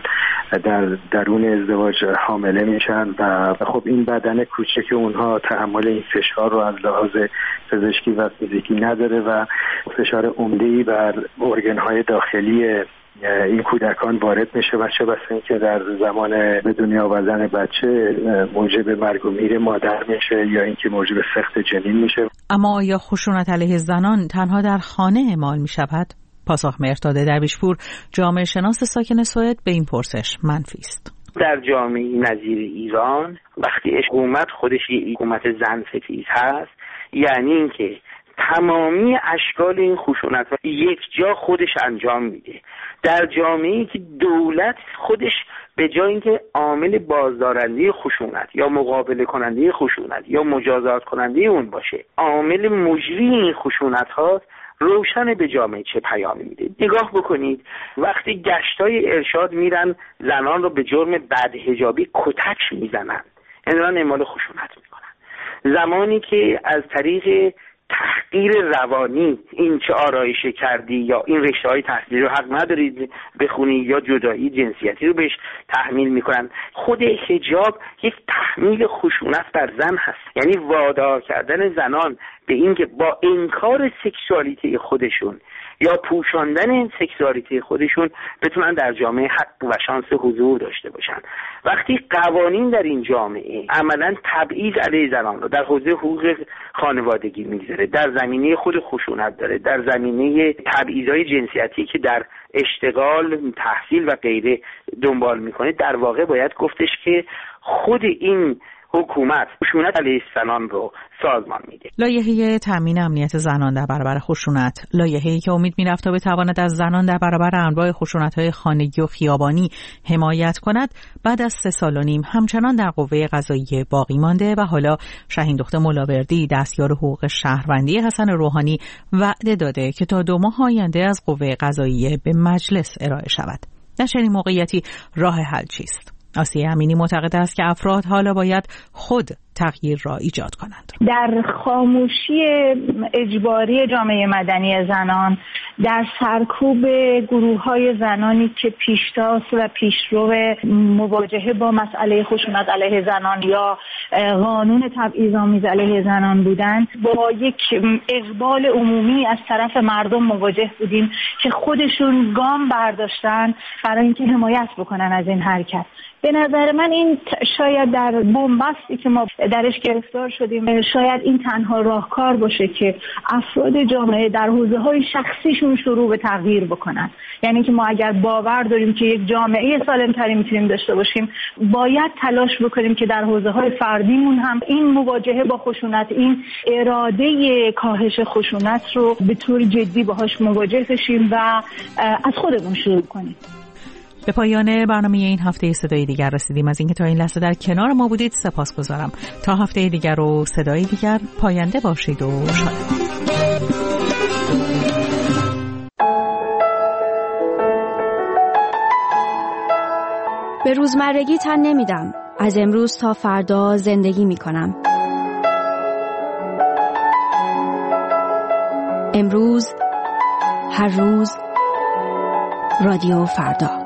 S5: در درون ازدواج حامله میشن و خب این بدن کوچک اونها تحمل این فشار رو از لحاظ پزشکی و فیزیکی نداره و فشار عمده‌ای بر ارگان‌های داخلی این کودکان وارد میشه و چه بسا اینکه در زمان به دنیا آوردن بچه موجب مرگ و میر مادر میشه یا اینکه موجب سقط جنین میشه.
S18: اما آیا خشونت علیه زنان تنها در خانه اعمال میشود؟ پاسخ مهرداد درویشپور جامعه شناس ساکن سوئد به این پرسش منفی است.
S20: در جامعه نظیر ایران وقتی حکومت خودش یک حکومت زن ستیز هست، یعنی اینکه تمامی اشکال این خشونت یک جا خودش انجام میده. در جامعه‌ای که دولت خودش به جای اینکه عامل بازدارنده خشونت یا مقابله کننده خشونت یا مجازات کننده اون باشه، عامل مجری این خشونت ها روشن به جامعه چه پیامی میده. نگاه بکنید وقتی گشتای ارشاد میرن زنان رو به جرم بدحجابی کتک میزنن، اینا اعمال خشونت میکنن. زمانی که از طریق تحقیر روانی، این چه آرایش کردی یا این رشته‌های تحصیلی رو حق ندارید بخونی یا جدایی جنسیتی رو بهش تحمیل میکنن. خود حجاب یک تحمیل خشونت بر زن هست، یعنی وادار کردن زنان به اینکه با انکار سکشوالیته خودشون یا پوشاندن سکشوالیته خودشون بتونن در جامعه حق و شانس حضور داشته باشن. وقتی قوانین در این جامعه عملاً تبعیض علیه زنان رو در حوزه حقوق خانوادگی میگذاره، در زمینه خود خشونت داره، در زمینه تبعیض‌های جنسیتی که در اشتغال، تحصیل و غیره دنبال میکنه، در واقع باید گفتش که خود این حکومت خشونت علیه زنان رو سازمان میده.
S18: لایحه تامین امنیت زنان در برابر خشونت، لایحه‌ای که امید می‌رفت تا بتواند از زنان در برابر انواع خشونت‌های خانگی و خیابانی حمایت کند، بعد از 3 سال و نیم همچنان در قوه قضاییه باقی مانده و حالا شاهین دختر ملاوردی، دستیار حقوق شهروندی حسن روحانی، وعده داده که تا 2 ماه آینده از قوه قضاییه به مجلس ارائه شود. در چنین موقعیتی راه حل چیست؟ آسیه امینی معتقد است که افراد حالا باید خود تغییر را ایجاد کنند.
S26: در خاموشی اجباری جامعه مدنی زنان، در سرکوب گروه‌های زنانی که پیشتاز و پیشرو مواجهه با مسئله خشونت علیه زنان یا قانون تبعیض‌آمیز علیه زنان بودند، با یک اقبال عمومی از طرف مردم مواجه بودیم که خودشون گام برداشتن برای اینکه حمایت بکنن از این حرکت. به نظر من این شاید در بنبستی که ما درش گرفتار شدیم، شاید این تنها راهکار باشه که افراد جامعه در حوزه‌های شخصیشون شروع به تغییر بکنن. یعنی که ما اگر باور داریم که یک جامعه سالم‌تری میتونیم داشته باشیم، باید تلاش بکنیم که در حوزه‌های فردیمون هم این مواجهه با خشونت، این اراده کاهش خشونت رو به طور جدی باهاش مواجه بشیم و از خودمون شروع کنیم.
S18: به پایان برنامه این هفته صدای دیگر رسیدیم. از اینکه تا این لحظه در کنار ما بودید سپاسگزارم. تا هفته دیگر و صدای دیگر، پاینده باشید و شاد.
S7: به روزمرگی تن نمیدم. از امروز تا فردا زندگی میکنم. امروز، هر روز، رادیو فردا.